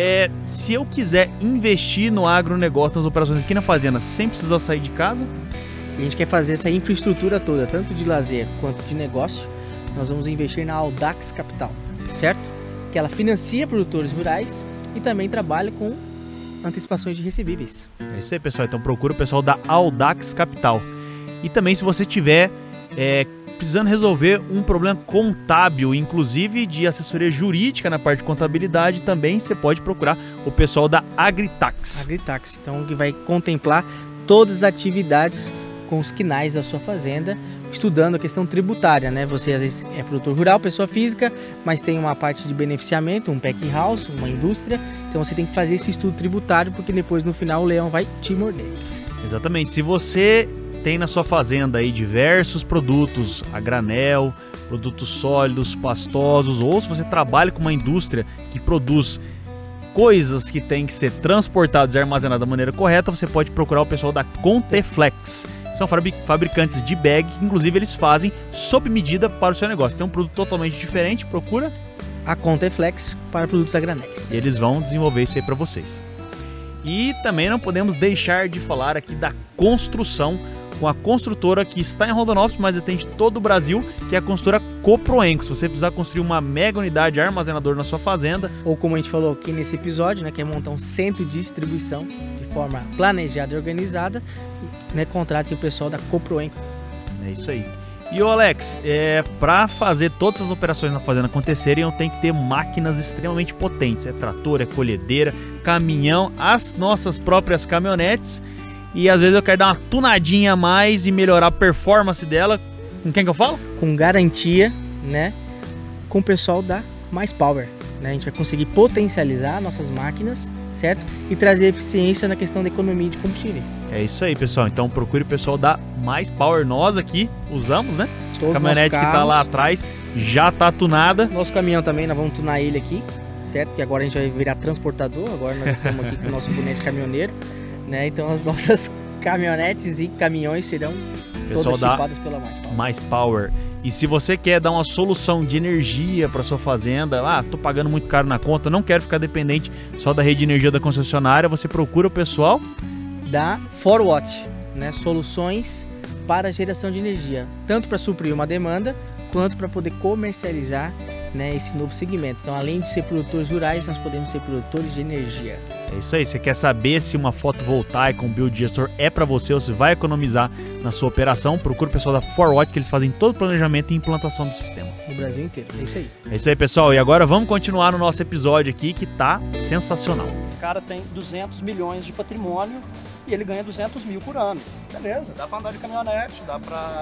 se eu quiser investir no agronegócio, nas operações aqui na fazenda, sem precisar sair de casa? E a gente quer fazer essa infraestrutura toda, tanto de lazer quanto de negócio. Nós vamos investir na Audax Capital, certo? Que ela financia produtores rurais e também trabalha com antecipações de recebíveis. É isso aí, pessoal. Então procura o pessoal da Audax Capital. E também, se você tiver precisando resolver um problema contábil, inclusive de assessoria jurídica na parte de contabilidade, também você pode procurar o pessoal da Agritax. Agritax, então, que vai contemplar todas as atividades com os quinais da sua fazenda, estudando a questão tributária, né? Você às vezes é produtor rural, pessoa física, mas tem uma parte de beneficiamento, um packing house, uma indústria, então você tem que fazer esse estudo tributário, porque depois no final o leão vai te morder. Exatamente. Se você tem na sua fazenda aí diversos produtos a granel, produtos sólidos, pastosos, ou se você trabalha com uma indústria que produz coisas que têm que ser transportadas e armazenadas da maneira correta, você pode procurar o pessoal da Conteflex. São fabricantes de bag, que inclusive eles fazem sob medida para o seu negócio. Tem um produto totalmente diferente, procura a Conteflex para produtos a granéis. Eles vão desenvolver isso aí para vocês. E também não podemos deixar de falar aqui da construção, com a construtora que está em Rondonópolis, mas atende todo o Brasil, que é a construtora Coproenco. Se você precisar construir uma mega unidade armazenadora na sua fazenda, ou como a gente falou aqui nesse episódio, né, que é montar um centro de distribuição de forma planejada e organizada, né, contrate o pessoal da Coproenco. É isso aí. E o Alex, para fazer todas as operações na fazenda acontecerem, eu tenho que ter máquinas extremamente potentes. É trator, é colhedeira, caminhão, as nossas próprias caminhonetes. E às vezes eu quero dar uma tunadinha a mais e melhorar a performance dela. Com quem que eu falo? Com garantia, né? Com o pessoal da Mais Power, né? A gente vai conseguir potencializar nossas máquinas, certo? E trazer eficiência na questão da economia de combustíveis. É isso aí, pessoal. Então procure o pessoal da Mais Power. Nós aqui usamos, né? Todos a caminhonete que tá lá atrás já tá tunada. Nosso caminhão também, nós vamos tunar ele aqui, certo? Porque agora a gente vai virar transportador. Agora nós estamos aqui com o nosso boneco caminhoneiro. Né? Então as nossas caminhonetes e caminhões serão todas equipadas pela Mais Power. E se você quer dar uma solução de energia para sua fazenda, tô pagando muito caro na conta, não quero ficar dependente só da rede de energia da concessionária, você procura o pessoal da 4Watt, né? Soluções para geração de energia, tanto para suprir uma demanda quanto para poder comercializar, né, esse novo segmento. Então, além de ser produtores rurais, nós podemos ser produtores de energia. É isso aí. Você quer saber se uma fotovoltaica, um biodigestor é para você ou se vai economizar na sua operação? Procura o pessoal da 4Watt, que eles fazem todo o planejamento e implantação do sistema. No Brasil inteiro. É isso aí. É isso aí, pessoal. E agora vamos continuar no nosso episódio aqui, que tá sensacional. Esse cara tem 200 milhões de patrimônio e ele ganha 200 mil por ano. Beleza, dá pra andar de caminhonete, dá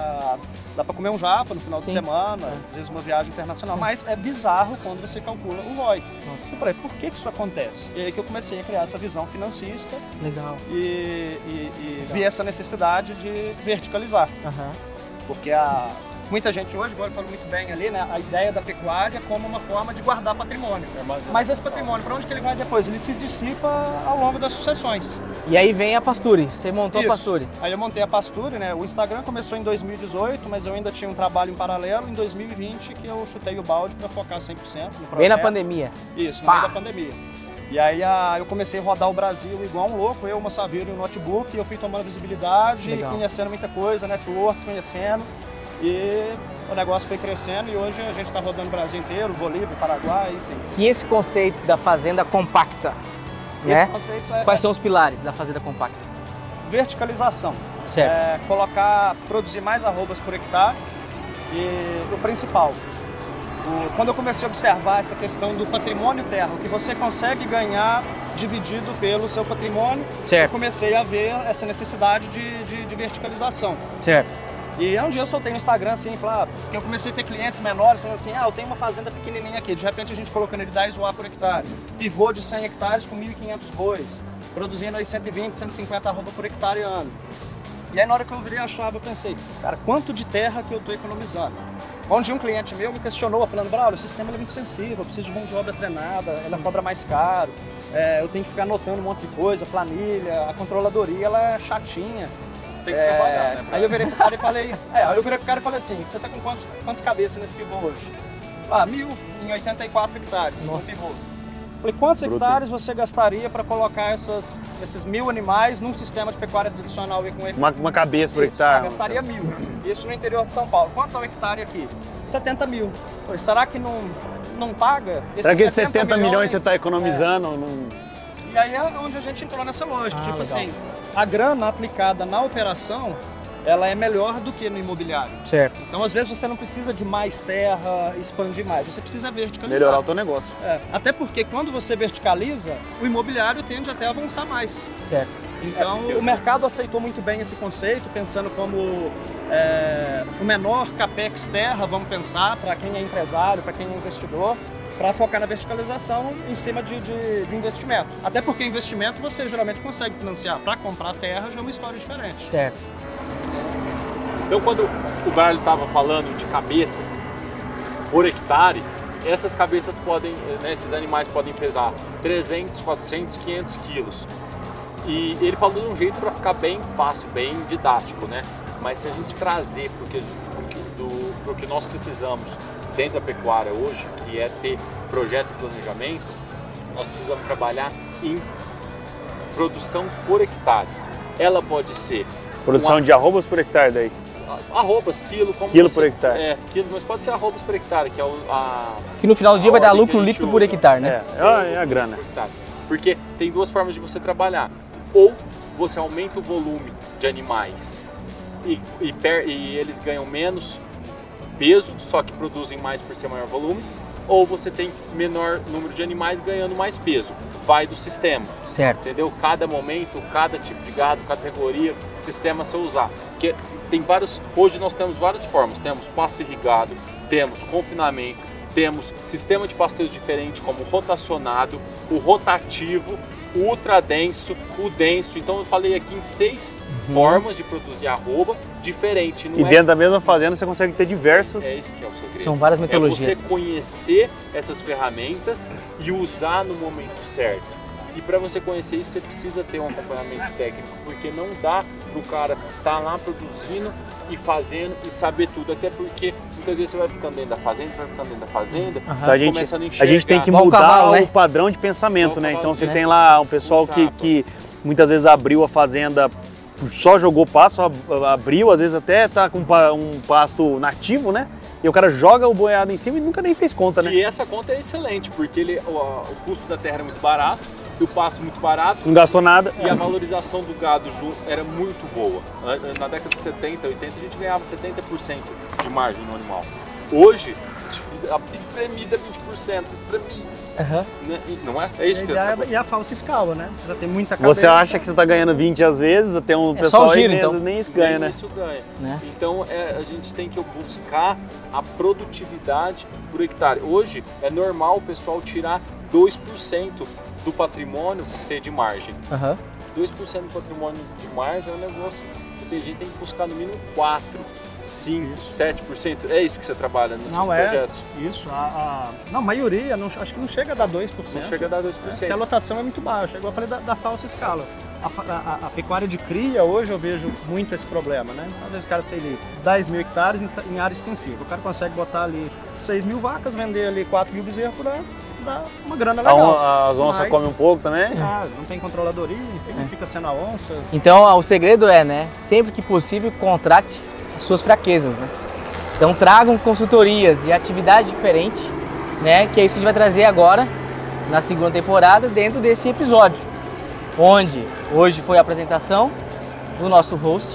pra comer um japa no final de semana, às vezes uma viagem internacional. Sim. Mas é bizarro quando você calcula o ROI. Nossa. Eu falei, por que isso acontece? E aí que eu comecei a criar essa visão financista. Legal. E vi essa necessidade de verticalizar. Uhum. Porque muita gente hoje, igual ele falou muito bem ali, né, a ideia da pecuária como uma forma de guardar patrimônio. Mas esse patrimônio, para onde que ele vai depois? Ele se dissipa ao longo das sucessões. E aí vem a Pasture, você montou Isso. a Pasture. Aí eu montei a Pasture, né, o Instagram começou em 2018, mas eu ainda tinha um trabalho em paralelo em 2020 que eu chutei o balde para focar 100% no projeto. Bem na pandemia. Isso, no meio da pandemia. E aí eu comecei a rodar o Brasil igual um louco, eu, uma Saveiro e um notebook, e eu fui tomando visibilidade, Legal. Conhecendo muita coisa, network, conhecendo. E o negócio foi crescendo e hoje a gente está rodando o Brasil inteiro, Bolívia, Paraguai, enfim. E esse conceito da fazenda compacta, Esse né? conceito Quais são os pilares da fazenda compacta? Verticalização. Certo. Produzir mais arrobas por hectare e o principal. Quando eu comecei a observar essa questão do patrimônio terra, o que você consegue ganhar dividido pelo seu patrimônio, certo. Eu comecei a ver essa necessidade de verticalização. Certo. E um dia eu soltei no Instagram assim, porque eu comecei a ter clientes menores falando assim, eu tenho uma fazenda pequenininha aqui, de repente a gente colocando ele 10 UA por hectare, pivô de 100 hectares com 1.500 bois, produzindo aí 120, 150 arroba por hectare ano. E aí na hora que eu virei a chave eu pensei, cara, quanto de terra que eu estou economizando? Um dia um cliente meu me questionou, falando, Braulio, o sistema é muito sensível, eu preciso de mão de obra treinada, ela cobra mais caro, eu tenho que ficar anotando um monte de coisa, planilha, a controladoria ela é chatinha. Tem que trabalhar, né? Aí eu virei pro cara e falei, assim, você tá com quantas cabeças nesse pivô hoje? 1.000 em 84 hectares no pivô. Falei, quantos hectares você gastaria para colocar esses 1.000 animais num sistema de pecuária tradicional? Uma cabeça por hectare? Gastaria 1.000. Isso no interior de São Paulo. Quanto é o hectare aqui? 70 mil. Falei, será que não paga? Será que esses 70 milhões você está economizando? E aí é onde a gente entrou nessa lógica. Legal. Assim, a grana aplicada na operação, ela é melhor do que no imobiliário. Certo. Então, às vezes, você não precisa de mais terra, expandir mais. Você precisa verticalizar. Melhorar o teu negócio. Até porque, quando você verticaliza, o imobiliário tende até a avançar mais. Certo. Então, o mercado aceitou muito bem esse conceito, pensando como o menor capex terra, vamos pensar, para quem é empresário, para quem é investidor, para focar na verticalização em cima de investimento. Até porque investimento você geralmente consegue financiar. Para comprar terra já é uma história diferente. Certo. Então, quando o Braulio estava falando de cabeças por hectare, essas cabeças podem, esses animais podem pesar 300, 400, 500 quilos. E ele falou de um jeito para ficar bem fácil, bem didático, né? Mas se a gente trazer pro que nós precisamos dentro da pecuária hoje, que é ter projeto de planejamento, nós precisamos trabalhar em produção por hectare. Ela pode ser... Produção de arrobas por hectare daí? Arrobas, quilo por hectare. Quilo, mas pode ser arrobas por hectare, que é que no final do dia vai dar lucro líquido por hectare, né? É a grana. Porque tem duas formas de você trabalhar. Ou você aumenta o volume de animais e eles ganham menos peso, só que produzem mais por ser maior volume, ou você tem menor número de animais ganhando mais peso. Vai do sistema. Certo. Entendeu? Cada momento, cada tipo de gado, categoria, sistema a você usar. Porque tem hoje nós temos várias formas. Temos pasto irrigado, temos confinamento, temos sistema de pasteiros diferente, como o rotacionado, o rotativo, o ultradenso, o denso. Então eu falei aqui em 6 formas de produzir arroba diferente. E dentro da mesma fazenda você consegue ter diversos. É isso que é o segredo. São várias metodologias. É você conhecer essas ferramentas e usar no momento certo. E para você conhecer isso, você precisa ter um acompanhamento técnico, porque não dá para o cara estar lá produzindo e fazendo e saber tudo. Até porque muitas vezes você vai ficando dentro da fazenda, começando a enxergar. A gente tem que mudar o padrão de pensamento, né? Então você tem lá um pessoal que muitas vezes abriu a fazenda, só jogou pasto, só abriu, às vezes até tá com um pasto nativo, né? E o cara joga o boiado em cima e nunca nem fez conta, né? E essa conta é excelente, porque o custo da terra é muito barato, e o pasto muito barato. Não gastou nada. E a valorização do gado era muito boa. Na década de 70, 80, a gente ganhava 70% de margem no animal. Hoje, espremida 20%, espremida. Né? Não é? É isso que E a falsa escala, né? Já tem muita cabeça. Você acha que você está ganhando 20 às vezes, até um pessoal só o giro, aí então. nem isso ganha, né? Isso ganha. Né? Então a gente tem que buscar a produtividade por hectare. Hoje é normal o pessoal tirar 2% do patrimônio ter de margem. 2% do patrimônio de margem é um negócio que a gente tem que buscar no mínimo 4%. 5%, 7%, é isso que você trabalha nos seus projetos? Isso, a maioria, acho que não chega a dar 2%. Não chega a dar 2%. Porque a lotação é muito baixa, igual eu falei da falsa escala. A pecuária de cria, hoje eu vejo muito esse problema, né? Às vezes o cara tem ali 10 mil hectares em área extensiva, o cara consegue botar ali 6 mil vacas, vender ali 4 mil bezerros por ano, dá uma grana legal. As onças comem um pouco também? Não tem controladoria, enfim, fica sendo a onça. Então o segredo é, né, sempre que possível contrate suas fraquezas, né? Então tragam consultorias e atividade diferente, né? Que é isso que a gente vai trazer agora na segunda temporada dentro desse episódio, onde hoje foi a apresentação do nosso host,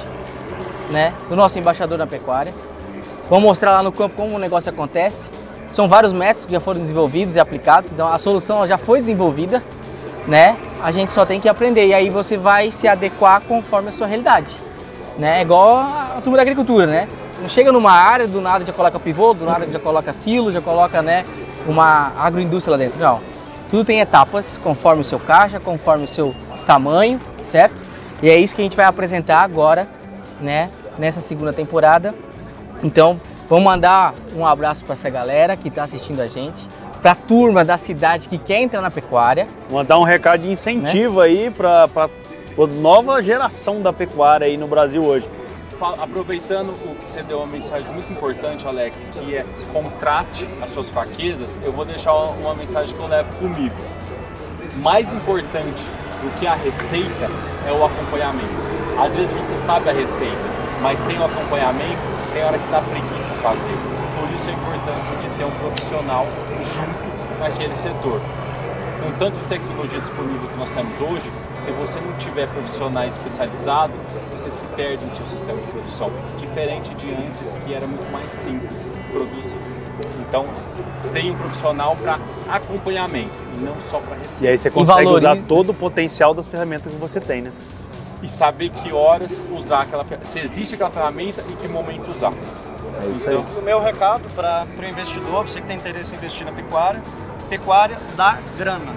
né? Do nosso embaixador na pecuária. Vamos mostrar lá no campo como o negócio acontece. São vários métodos que já foram desenvolvidos e aplicados, então a solução já foi desenvolvida, né? A gente só tem que aprender e aí você vai se adequar conforme a sua realidade. né? É igual a turma da agricultura, né? Não chega numa área, do nada já coloca pivô, do nada já coloca silo, já coloca, né, uma agroindústria lá dentro. Não, tudo tem etapas conforme o seu caixa, conforme o seu tamanho, certo? E é isso que a gente vai apresentar agora, né, nessa segunda temporada. Então, vamos mandar um abraço para essa galera que está assistindo a gente, para a turma da cidade que quer entrar na pecuária. Mandar um recado de incentivo, né, aí para a nova geração da pecuária aí no Brasil hoje. Aproveitando o que você deu uma mensagem muito importante, Alex, que é contrate as suas fraquezas, eu vou deixar uma mensagem que eu levo comigo. Mais importante do que a receita é o acompanhamento. Às vezes você sabe a receita, mas sem o acompanhamento tem hora que dá preguiça fazer. Por isso a importância de ter um profissional junto naquele setor. Com tanto tecnologia disponível que nós temos hoje, se você não tiver profissionais especializados, você se perde no seu sistema de produção. Diferente de antes, que era muito mais simples produzir. Então, tem um profissional para acompanhamento e não só para receita. E aí você consegue usar todo o potencial das ferramentas que você tem, né? E saber que horas usar aquela ferramenta, se existe aquela ferramenta e que momento usar. É isso aí. O meu recado para o investidor, você que tem interesse em investir na pecuária dá grana.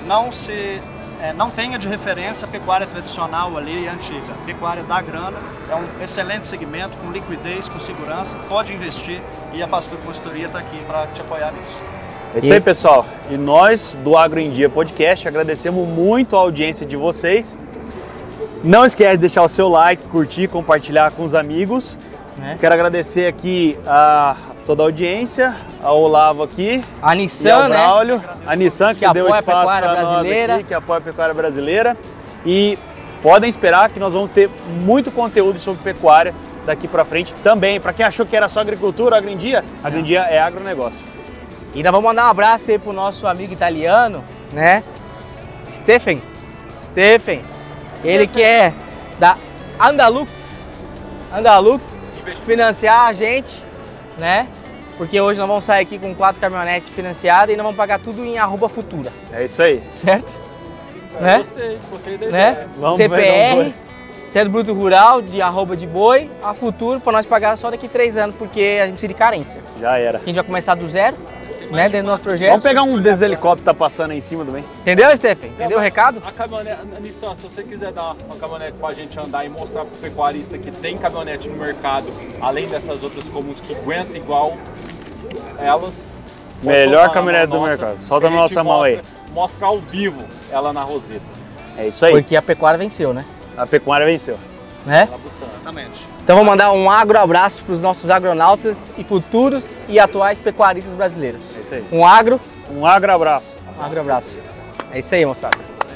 Não tenha de referência a pecuária tradicional ali, antiga. Pecuária dá grana, é um excelente segmento, com liquidez, com segurança, pode investir e a Pastor Consultoria está aqui para te apoiar nisso. É isso aí, pessoal. E nós, do Agro em Dia Podcast, agradecemos muito a audiência de vocês. Não esquece de deixar o seu like, curtir, compartilhar com os amigos. Quero agradecer aqui a toda a audiência, ao Olavo aqui, a Nissan, né? Braulio, a Nissan que deu espaço para nós aqui, que apoia a pecuária brasileira. E podem esperar que nós vamos ter muito conteúdo sobre pecuária daqui para frente também. Para quem achou que era só agricultura, Agro em Dia, Agro em Dia é agronegócio. E nós vamos mandar um abraço aí pro nosso amigo italiano, né? Stephen, ele que é da Andalux, financiar a gente, né? Porque hoje nós vamos sair aqui com 4 caminhonetes financiadas e nós vamos pagar tudo em @futura. É isso aí. Certo? Né? Gostei da ideia. Né? CPR, Centro Bruto Rural, de @de_boi, a Futuro, para nós pagar só daqui 3 anos, porque a gente precisa de carência. Já era. A gente vai começar do zero, né? Dentro do nosso projeto. Vamos pegar um desses helicópteros que tá passando aí em cima também. Entendeu, Stephen? Entendeu o recado? A caminhonete, Nissan, se você quiser dar uma caminhonete pra gente andar e mostrar pro pecuarista que tem caminhonete no mercado, além dessas outras comuns que aguentam igual elas. Melhor caminhonete do mercado. Solta na nossa mão aí. Mostra ao vivo ela na Roseta. É isso aí. Porque a pecuária venceu, né? A pecuária venceu. Né? Exatamente. Então vou mandar um abraço para os nossos agronautas e futuros e atuais pecuaristas brasileiros. É isso aí. Um abraço. Um abraço. É isso aí, moçada.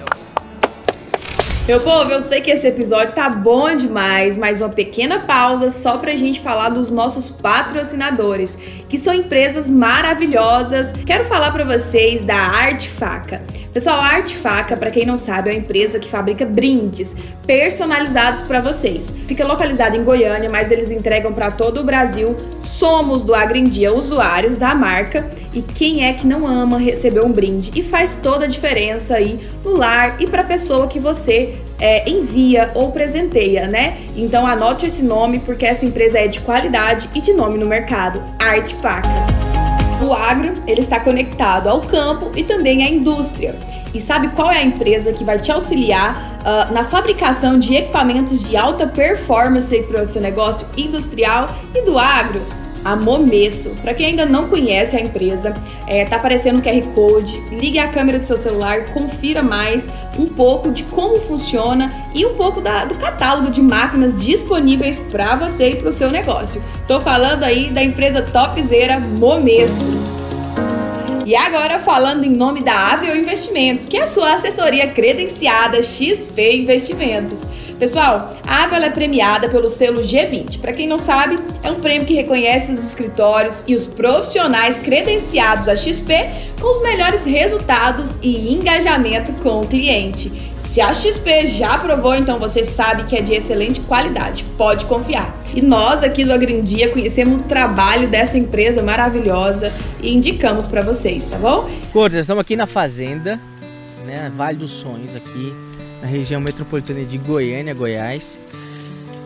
Meu povo, eu sei que esse episódio tá bom demais, mas uma pequena pausa só pra gente falar dos nossos patrocinadores, que são empresas maravilhosas. Quero falar pra vocês da Arte Faca. Pessoal, a Arte Faca, pra quem não sabe, é uma empresa que fabrica brindes personalizados pra vocês. Fica localizada em Goiânia, mas eles entregam pra todo o Brasil. Somos do Agro em Dia usuários da marca e quem é que não ama receber um brinde? E faz toda a diferença aí no lar e pra pessoa que você envia ou presenteia, né? Então anote esse nome porque essa empresa é de qualidade e de nome no mercado, Arte Facas. O agro, ele está conectado ao campo e também à indústria. E sabe qual é a empresa que vai te auxiliar na fabricação de equipamentos de alta performance para o seu negócio industrial e do agro? A Momesso. Para quem ainda não conhece a empresa, tá aparecendo o QR Code, ligue a câmera do seu celular, confira mais um pouco de como funciona e um pouco do catálogo de máquinas disponíveis para você e para o seu negócio. Tô falando aí da empresa topzera Momesso. E agora falando em nome da Avel Investimentos, que é a sua assessoria credenciada XP Investimentos. Pessoal, a Avel é premiada pelo selo G20. Para quem não sabe, é um prêmio que reconhece os escritórios e os profissionais credenciados a XP com os melhores resultados e engajamento com o cliente. Se a XP já aprovou, então você sabe que é de excelente qualidade, pode confiar. E nós aqui do Agro em Dia conhecemos o trabalho dessa empresa maravilhosa e indicamos para vocês, tá bom? Cortes, estamos aqui na fazenda, né, Vale dos Sonhos, aqui na região metropolitana de Goiânia, Goiás.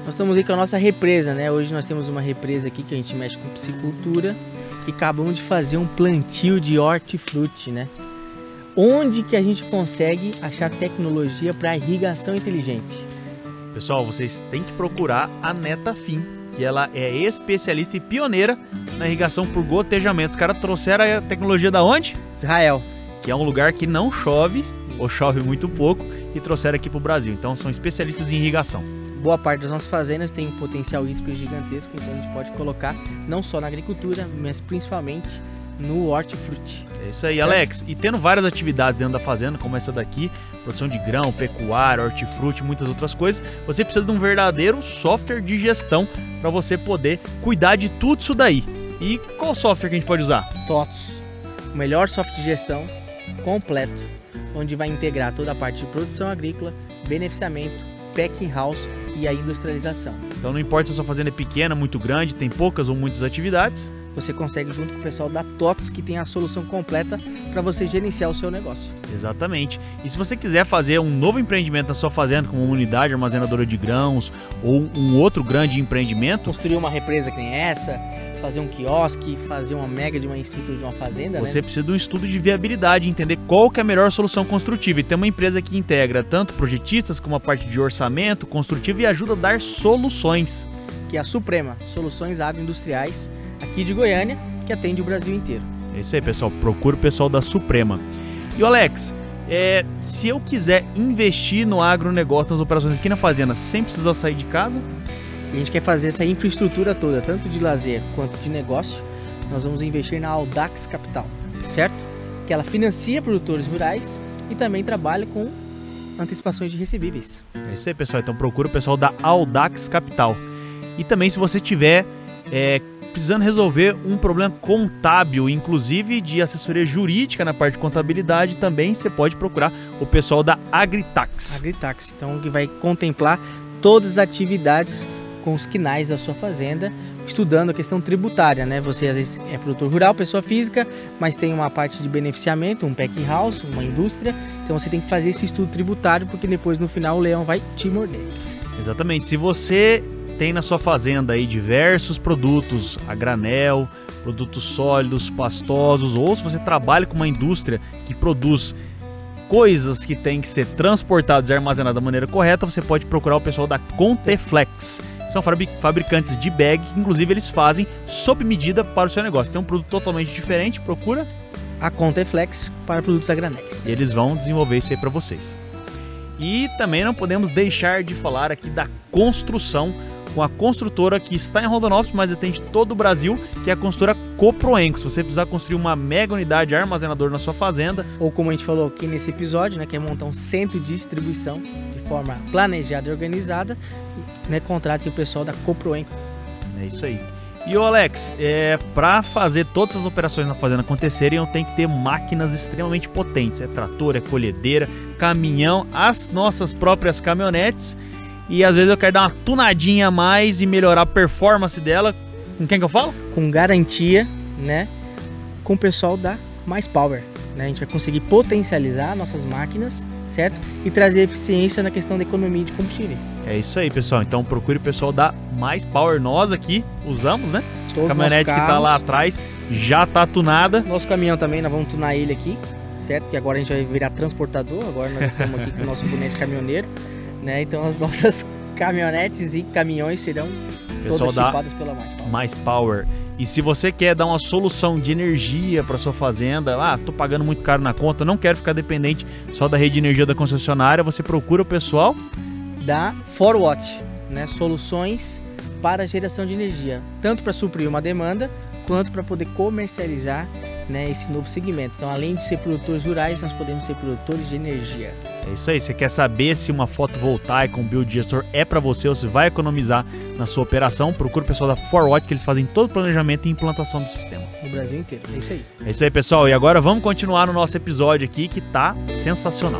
Nós estamos aí com a nossa represa, né? Hoje nós temos uma represa aqui que a gente mexe com piscicultura e acabamos de fazer um plantio de hortifruti, né? Onde que a gente consegue achar tecnologia para irrigação inteligente? Pessoal, vocês têm que procurar a Netafim, que ela é especialista e pioneira na irrigação por gotejamento. Os caras trouxeram a tecnologia da onde? Israel. Que é um lugar que não chove, ou chove muito pouco, e trouxeram aqui para o Brasil. Então são especialistas em irrigação. Boa parte das nossas fazendas tem um potencial hídrico gigantesco, então a gente pode colocar não só na agricultura, mas principalmente no hortifruti. É isso aí, Alex. E tendo várias atividades dentro da fazenda, como essa daqui, produção de grão, pecuária, hortifruti, muitas outras coisas, você precisa de um verdadeiro software de gestão para você poder cuidar de tudo isso daí. E qual software que a gente pode usar? TOTOS, o melhor software de gestão completo, onde vai integrar toda a parte de produção agrícola, beneficiamento, packing house e a industrialização. Então não importa se a sua fazenda é pequena, muito grande, tem poucas ou muitas atividades. Você consegue junto com o pessoal da TOTOS, que tem a solução completa para você gerenciar o seu negócio. Exatamente. E se você quiser fazer um novo empreendimento na sua fazenda, como uma unidade armazenadora de grãos ou um outro grande empreendimento, construir uma represa que nem essa, fazer um quiosque, fazer uma mega de uma estrutura de uma fazenda, você precisa de um estudo de viabilidade, entender qual que é a melhor solução construtiva. E tem uma empresa que integra tanto projetistas como a parte de orçamento construtivo e ajuda a dar soluções. Que é a Suprema, Soluções Agroindustriais, aqui de Goiânia, que atende o Brasil inteiro. É isso aí, pessoal. Procura o pessoal da Suprema. E Alex, se eu quiser investir no agronegócio, nas operações aqui na fazenda, sem precisar sair de casa? E a gente quer fazer essa infraestrutura toda, tanto de lazer quanto de negócio. Nós vamos investir na Audax Capital, certo? Que ela financia produtores rurais e também trabalha com antecipações de recebíveis. É isso aí, pessoal. Então procura o pessoal da Audax Capital. E também, se você tiver precisando resolver um problema contábil, inclusive de assessoria jurídica na parte de contabilidade, também você pode procurar o pessoal da Agritax. Agritax, então, que vai contemplar todas as atividades com os quinais da sua fazenda, estudando a questão tributária, né? Você às vezes é produtor rural, pessoa física, mas tem uma parte de beneficiamento, um packing house, uma indústria, então você tem que fazer esse estudo tributário, porque depois no final o leão vai te morder. Exatamente. Se você tem na sua fazenda aí diversos produtos a granel, produtos sólidos, pastosos, ou se você trabalha com uma indústria que produz coisas que têm que ser transportadas e armazenadas da maneira correta, você pode procurar o pessoal da Conteflex. São fabricantes de bag, que inclusive eles fazem sob medida para o seu negócio. Tem um produto totalmente diferente, procura a Conteflex para produtos a granéis. E eles vão desenvolver isso aí para vocês. E também não podemos deixar de falar aqui da construção, com a construtora que está em Rondonópolis, mas atende todo o Brasil, que é a construtora Coproenco. Se você precisar construir uma mega unidade armazenadora na sua fazenda, ou como a gente falou aqui nesse episódio, né, que é montar um centro de distribuição de forma planejada e organizada, né, contrate o pessoal da Coproenco. É isso aí. E o Alex, para fazer todas as operações na fazenda acontecerem, eu tenho que ter máquinas extremamente potentes. É trator, é colhedeira, caminhão, as nossas próprias caminhonetes. E às vezes eu quero dar uma tunadinha a mais e melhorar a performance dela. Com quem que eu falo? Com garantia, né? Com o pessoal da Mais Power, né? A gente vai conseguir potencializar nossas máquinas, certo? E trazer eficiência na questão da economia de combustíveis. É isso aí, pessoal. Então procure o pessoal da Mais Power. Nós aqui usamos, né? Todos a caminhonete que tá lá atrás já tá tunada. Nosso caminhão também, nós vamos tunar ele aqui, certo? Porque agora a gente vai virar transportador. Agora nós estamos aqui com o nosso boneco de caminhoneiro. Né? Então as nossas caminhonetes e caminhões serão todas chipadas pela Mais Power. E se você quer dar uma solução de energia para sua fazenda, tô pagando muito caro na conta, não quero ficar dependente só da rede de energia da concessionária, você procura o pessoal da 4Watt, né? Soluções para geração de energia, tanto para suprir uma demanda quanto para poder comercializar, né, esse novo segmento. Então, além de ser produtores rurais, nós podemos ser produtores de energia. É isso aí. Você quer saber se uma fotovoltaica, um biodigestor é para você ou se vai economizar na sua operação? Procura o pessoal da 4Watt, que eles fazem todo o planejamento e implantação do sistema. No Brasil inteiro. É isso aí. É isso aí, pessoal. E agora vamos continuar no nosso episódio aqui, que tá sensacional.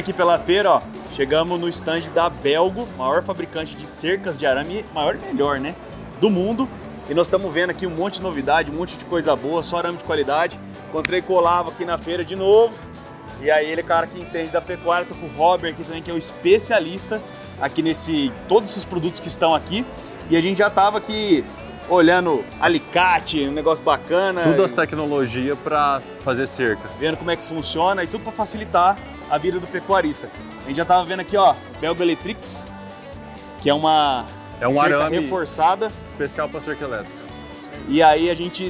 aqui pela feira, ó, chegamos no stand da Belgo, maior fabricante de cercas de arame, maior e melhor, né, do mundo. E nós estamos vendo aqui um monte de novidade, um monte de coisa boa, só arame de qualidade. Encontrei com o Olavo aqui na feira de novo. E aí ele é cara que entende da pecuária. Tô com o Robert aqui também, que é o especialista aqui todos esses produtos que estão aqui. E a gente já tava aqui olhando alicate, um negócio bacana. Tudo as tecnologias para fazer cerca. Vendo como é que funciona e tudo para facilitar a vida do pecuarista. A gente já tava vendo aqui, ó, o Belgo Electrics, que é uma cerca arame reforçada. Especial para cerca elétrica. E aí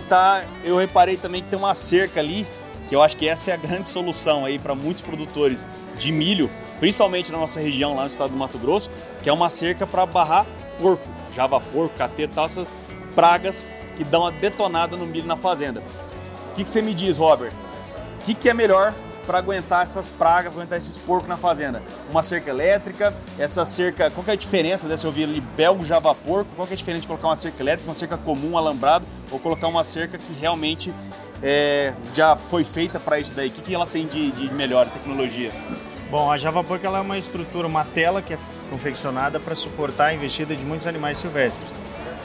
eu reparei também que tem uma cerca ali, que eu acho que essa é a grande solução aí para muitos produtores de milho, principalmente na nossa região, lá no estado do Mato Grosso, que é uma cerca para barrar porco, java-porco, cateta, tal, essas pragas que dão uma detonada no milho na fazenda. O que você me diz, Robert? O que é melhor para aguentar essas pragas, aguentar esses porcos na fazenda? Uma cerca elétrica, essa cerca, qual que é a diferença dessa, eu vi ali, Belgo java-porco, qual que é a diferença de colocar uma cerca elétrica, uma cerca comum, alambrado, ou colocar uma cerca que realmente já foi feita para isso daí? O que ela tem de melhor tecnologia? Bom, a java-porco ela é uma estrutura, uma tela que é confeccionada para suportar a investida de muitos animais silvestres.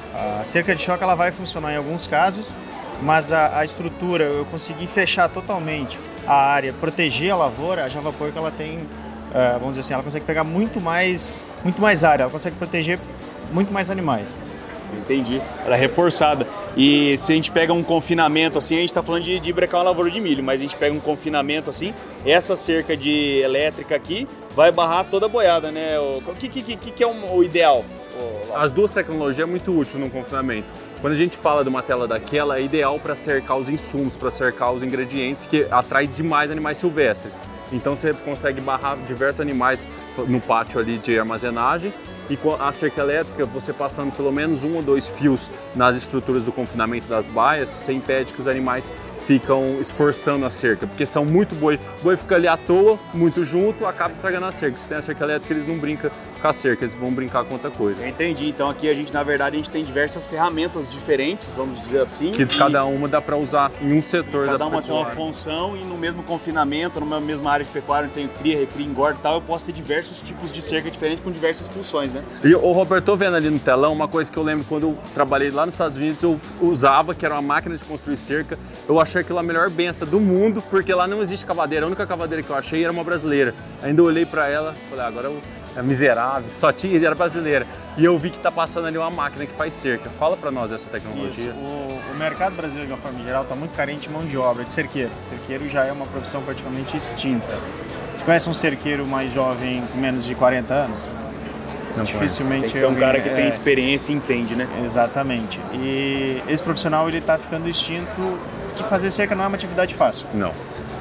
A cerca de choque ela vai funcionar em alguns casos, mas a estrutura, eu consegui fechar totalmente a área, proteger a lavoura. A java-porco ela tem, vamos dizer assim, ela consegue pegar muito mais área, ela consegue proteger muito mais animais. Entendi. Ela é reforçada. E se a gente pega um confinamento assim, a gente está falando de brecar uma lavoura de milho, mas a gente pega um confinamento assim, essa cerca de elétrica aqui vai barrar toda a boiada, né? O que é o ideal? As duas tecnologias é muito útil no confinamento. Quando a gente fala de uma tela daquela, é ideal para cercar os insumos, para cercar os ingredientes que atraem demais animais silvestres. Então você consegue barrar diversos animais no pátio ali de armazenagem. E com a cerca elétrica, você passando pelo menos 1 ou 2 fios nas estruturas do confinamento das baias, você impede que os animais ficam esforçando a cerca, porque são muito boi. O boi fica ali à toa, muito junto, acaba estragando a cerca. Se tem a cerca elétrica, eles não brincam com a cerca, eles vão brincar com outra coisa. Eu entendi. Então aqui na verdade, a gente tem diversas ferramentas diferentes, vamos dizer assim. Que cada uma dá para usar em um setor da pecuária. Cada uma tem uma função e no mesmo confinamento, numa mesma área de pecuária, onde tem cria, recria, engorda e tal, eu posso ter diversos tipos de cerca diferentes com diversas funções, né? E o Roberto, tô vendo ali no telão uma coisa que eu lembro quando eu trabalhei lá nos Estados Unidos, eu usava, que era uma máquina de construir cerca. Eu achei aquilo a melhor benção do mundo, porque lá não existe cavadeira. A única cavadeira que eu achei era uma brasileira. Ainda eu olhei para ela e falei, agora é miserável, só tinha, era brasileira. E eu vi que tá passando ali uma máquina que faz cerca. Fala para nós dessa tecnologia. Isso. O mercado brasileiro, de uma forma geral, está muito carente de mão de obra, de cerqueiro. Cerqueiro já é uma profissão praticamente extinta. Você conhece um cerqueiro mais jovem com menos de 40 anos? Não dificilmente tem que ser um cara que tem experiência e entende, né? Exatamente. E esse profissional ele está ficando extinto, que fazer cerca não é uma atividade fácil. Não.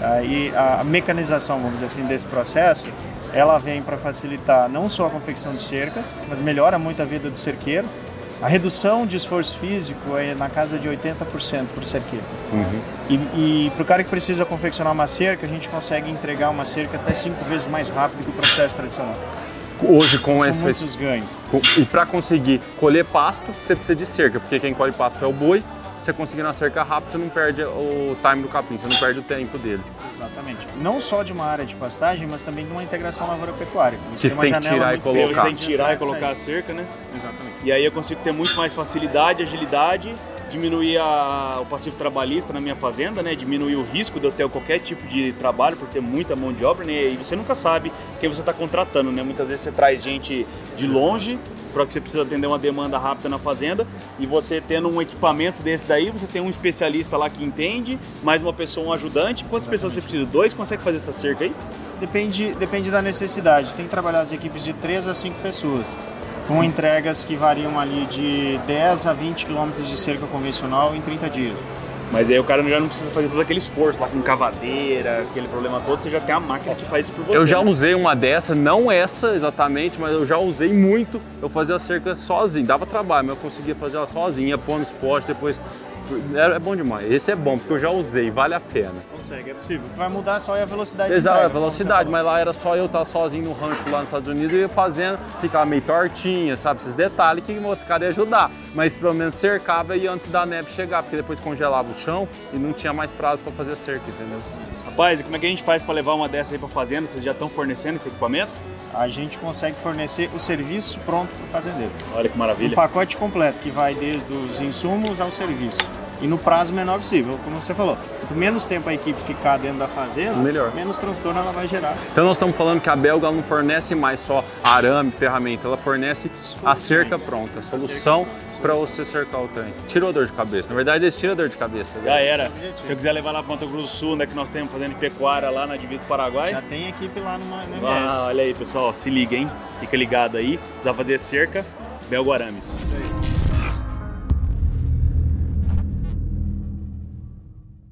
E a mecanização, vamos dizer assim, desse processo, ela vem para facilitar não só a confecção de cercas, mas melhora muito a vida do cerqueiro. A redução de esforço físico é na casa de 80% para o cerqueiro. Uhum. E para o cara que precisa confeccionar uma cerca, a gente consegue entregar uma cerca até 5 vezes mais rápido que o processo tradicional. Hoje com São muitos ganhos. E para conseguir colher pasto, você precisa de cerca, porque quem colhe pasto é o boi. Você conseguindo uma cerca rápida, você não perde o time do capim, você não perde o tempo dele. Exatamente. Não só de uma área de pastagem, mas também de uma integração lavoura-pecuária. Você tem que tirar e colocar. Você tem que tirar e colocar a cerca, né? Exatamente. E aí eu consigo ter muito mais facilidade, agilidade, diminuir o passivo trabalhista na minha fazenda, né? Diminuir o risco de eu ter qualquer tipo de trabalho por ter muita mão de obra, né? E você nunca sabe quem você está contratando, né? Muitas vezes você traz gente de longe para que você precisa atender uma demanda rápida na fazenda, e você tendo um equipamento desse daí, você tem um especialista lá que entende, mais uma pessoa, um ajudante. Quantas pessoas você precisa? 2? Consegue fazer essa cerca aí? Depende da necessidade. Tem que trabalhar as equipes de 3 a 5 pessoas, com entregas que variam ali de 10 a 20 quilômetros de cerca convencional em 30 dias. Mas aí o cara já não precisa fazer todo aquele esforço lá com cavadeira, aquele problema todo, você já tem a máquina que faz isso por você. Eu já usei uma dessa, não essa exatamente, mas eu já usei muito. Eu fazia a cerca sozinho, dava trabalho, mas eu conseguia fazer ela sozinha, pôr nos postes, depois É bom demais. Esse é bom, porque eu já usei, vale a pena. Consegue, é possível. O que vai mudar só é a velocidade. Exato, a velocidade, mas lá era só eu estar sozinho no rancho lá nos Estados Unidos e ia fazendo, ficava meio tortinha, sabe? Esses detalhes que o outro cara ia ajudar. Mas pelo menos cercava e antes da neve chegar, porque depois congelava o chão e não tinha mais prazo para fazer cerca, entendeu? Rapaz, e como é que a gente faz para levar uma dessa aí para fazenda? Vocês já estão fornecendo esse equipamento? A gente consegue fornecer o serviço pronto para o fazendeiro. Olha que maravilha. Um pacote completo que vai desde os insumos ao serviço. E no prazo menor possível, como você falou. Quanto menos tempo a equipe ficar dentro da fazenda, melhor. Menos transtorno ela vai gerar. Então nós estamos falando que a Belga não fornece mais só arame, ferramenta, ela fornece a cerca pronta, a solução para você cercar o tanque. Tirou dor de cabeça. Na verdade, eles tiram dor de cabeça. Já era. Se eu quiser levar lá para Mato Grosso do Sul, onde é que nós temos fazendo pecuária lá na divisa do Paraguai? Já tem equipe lá no MS. Ah, olha aí, pessoal, se liga, hein? Fica ligado aí. Precisa fazer cerca, Belga Arames.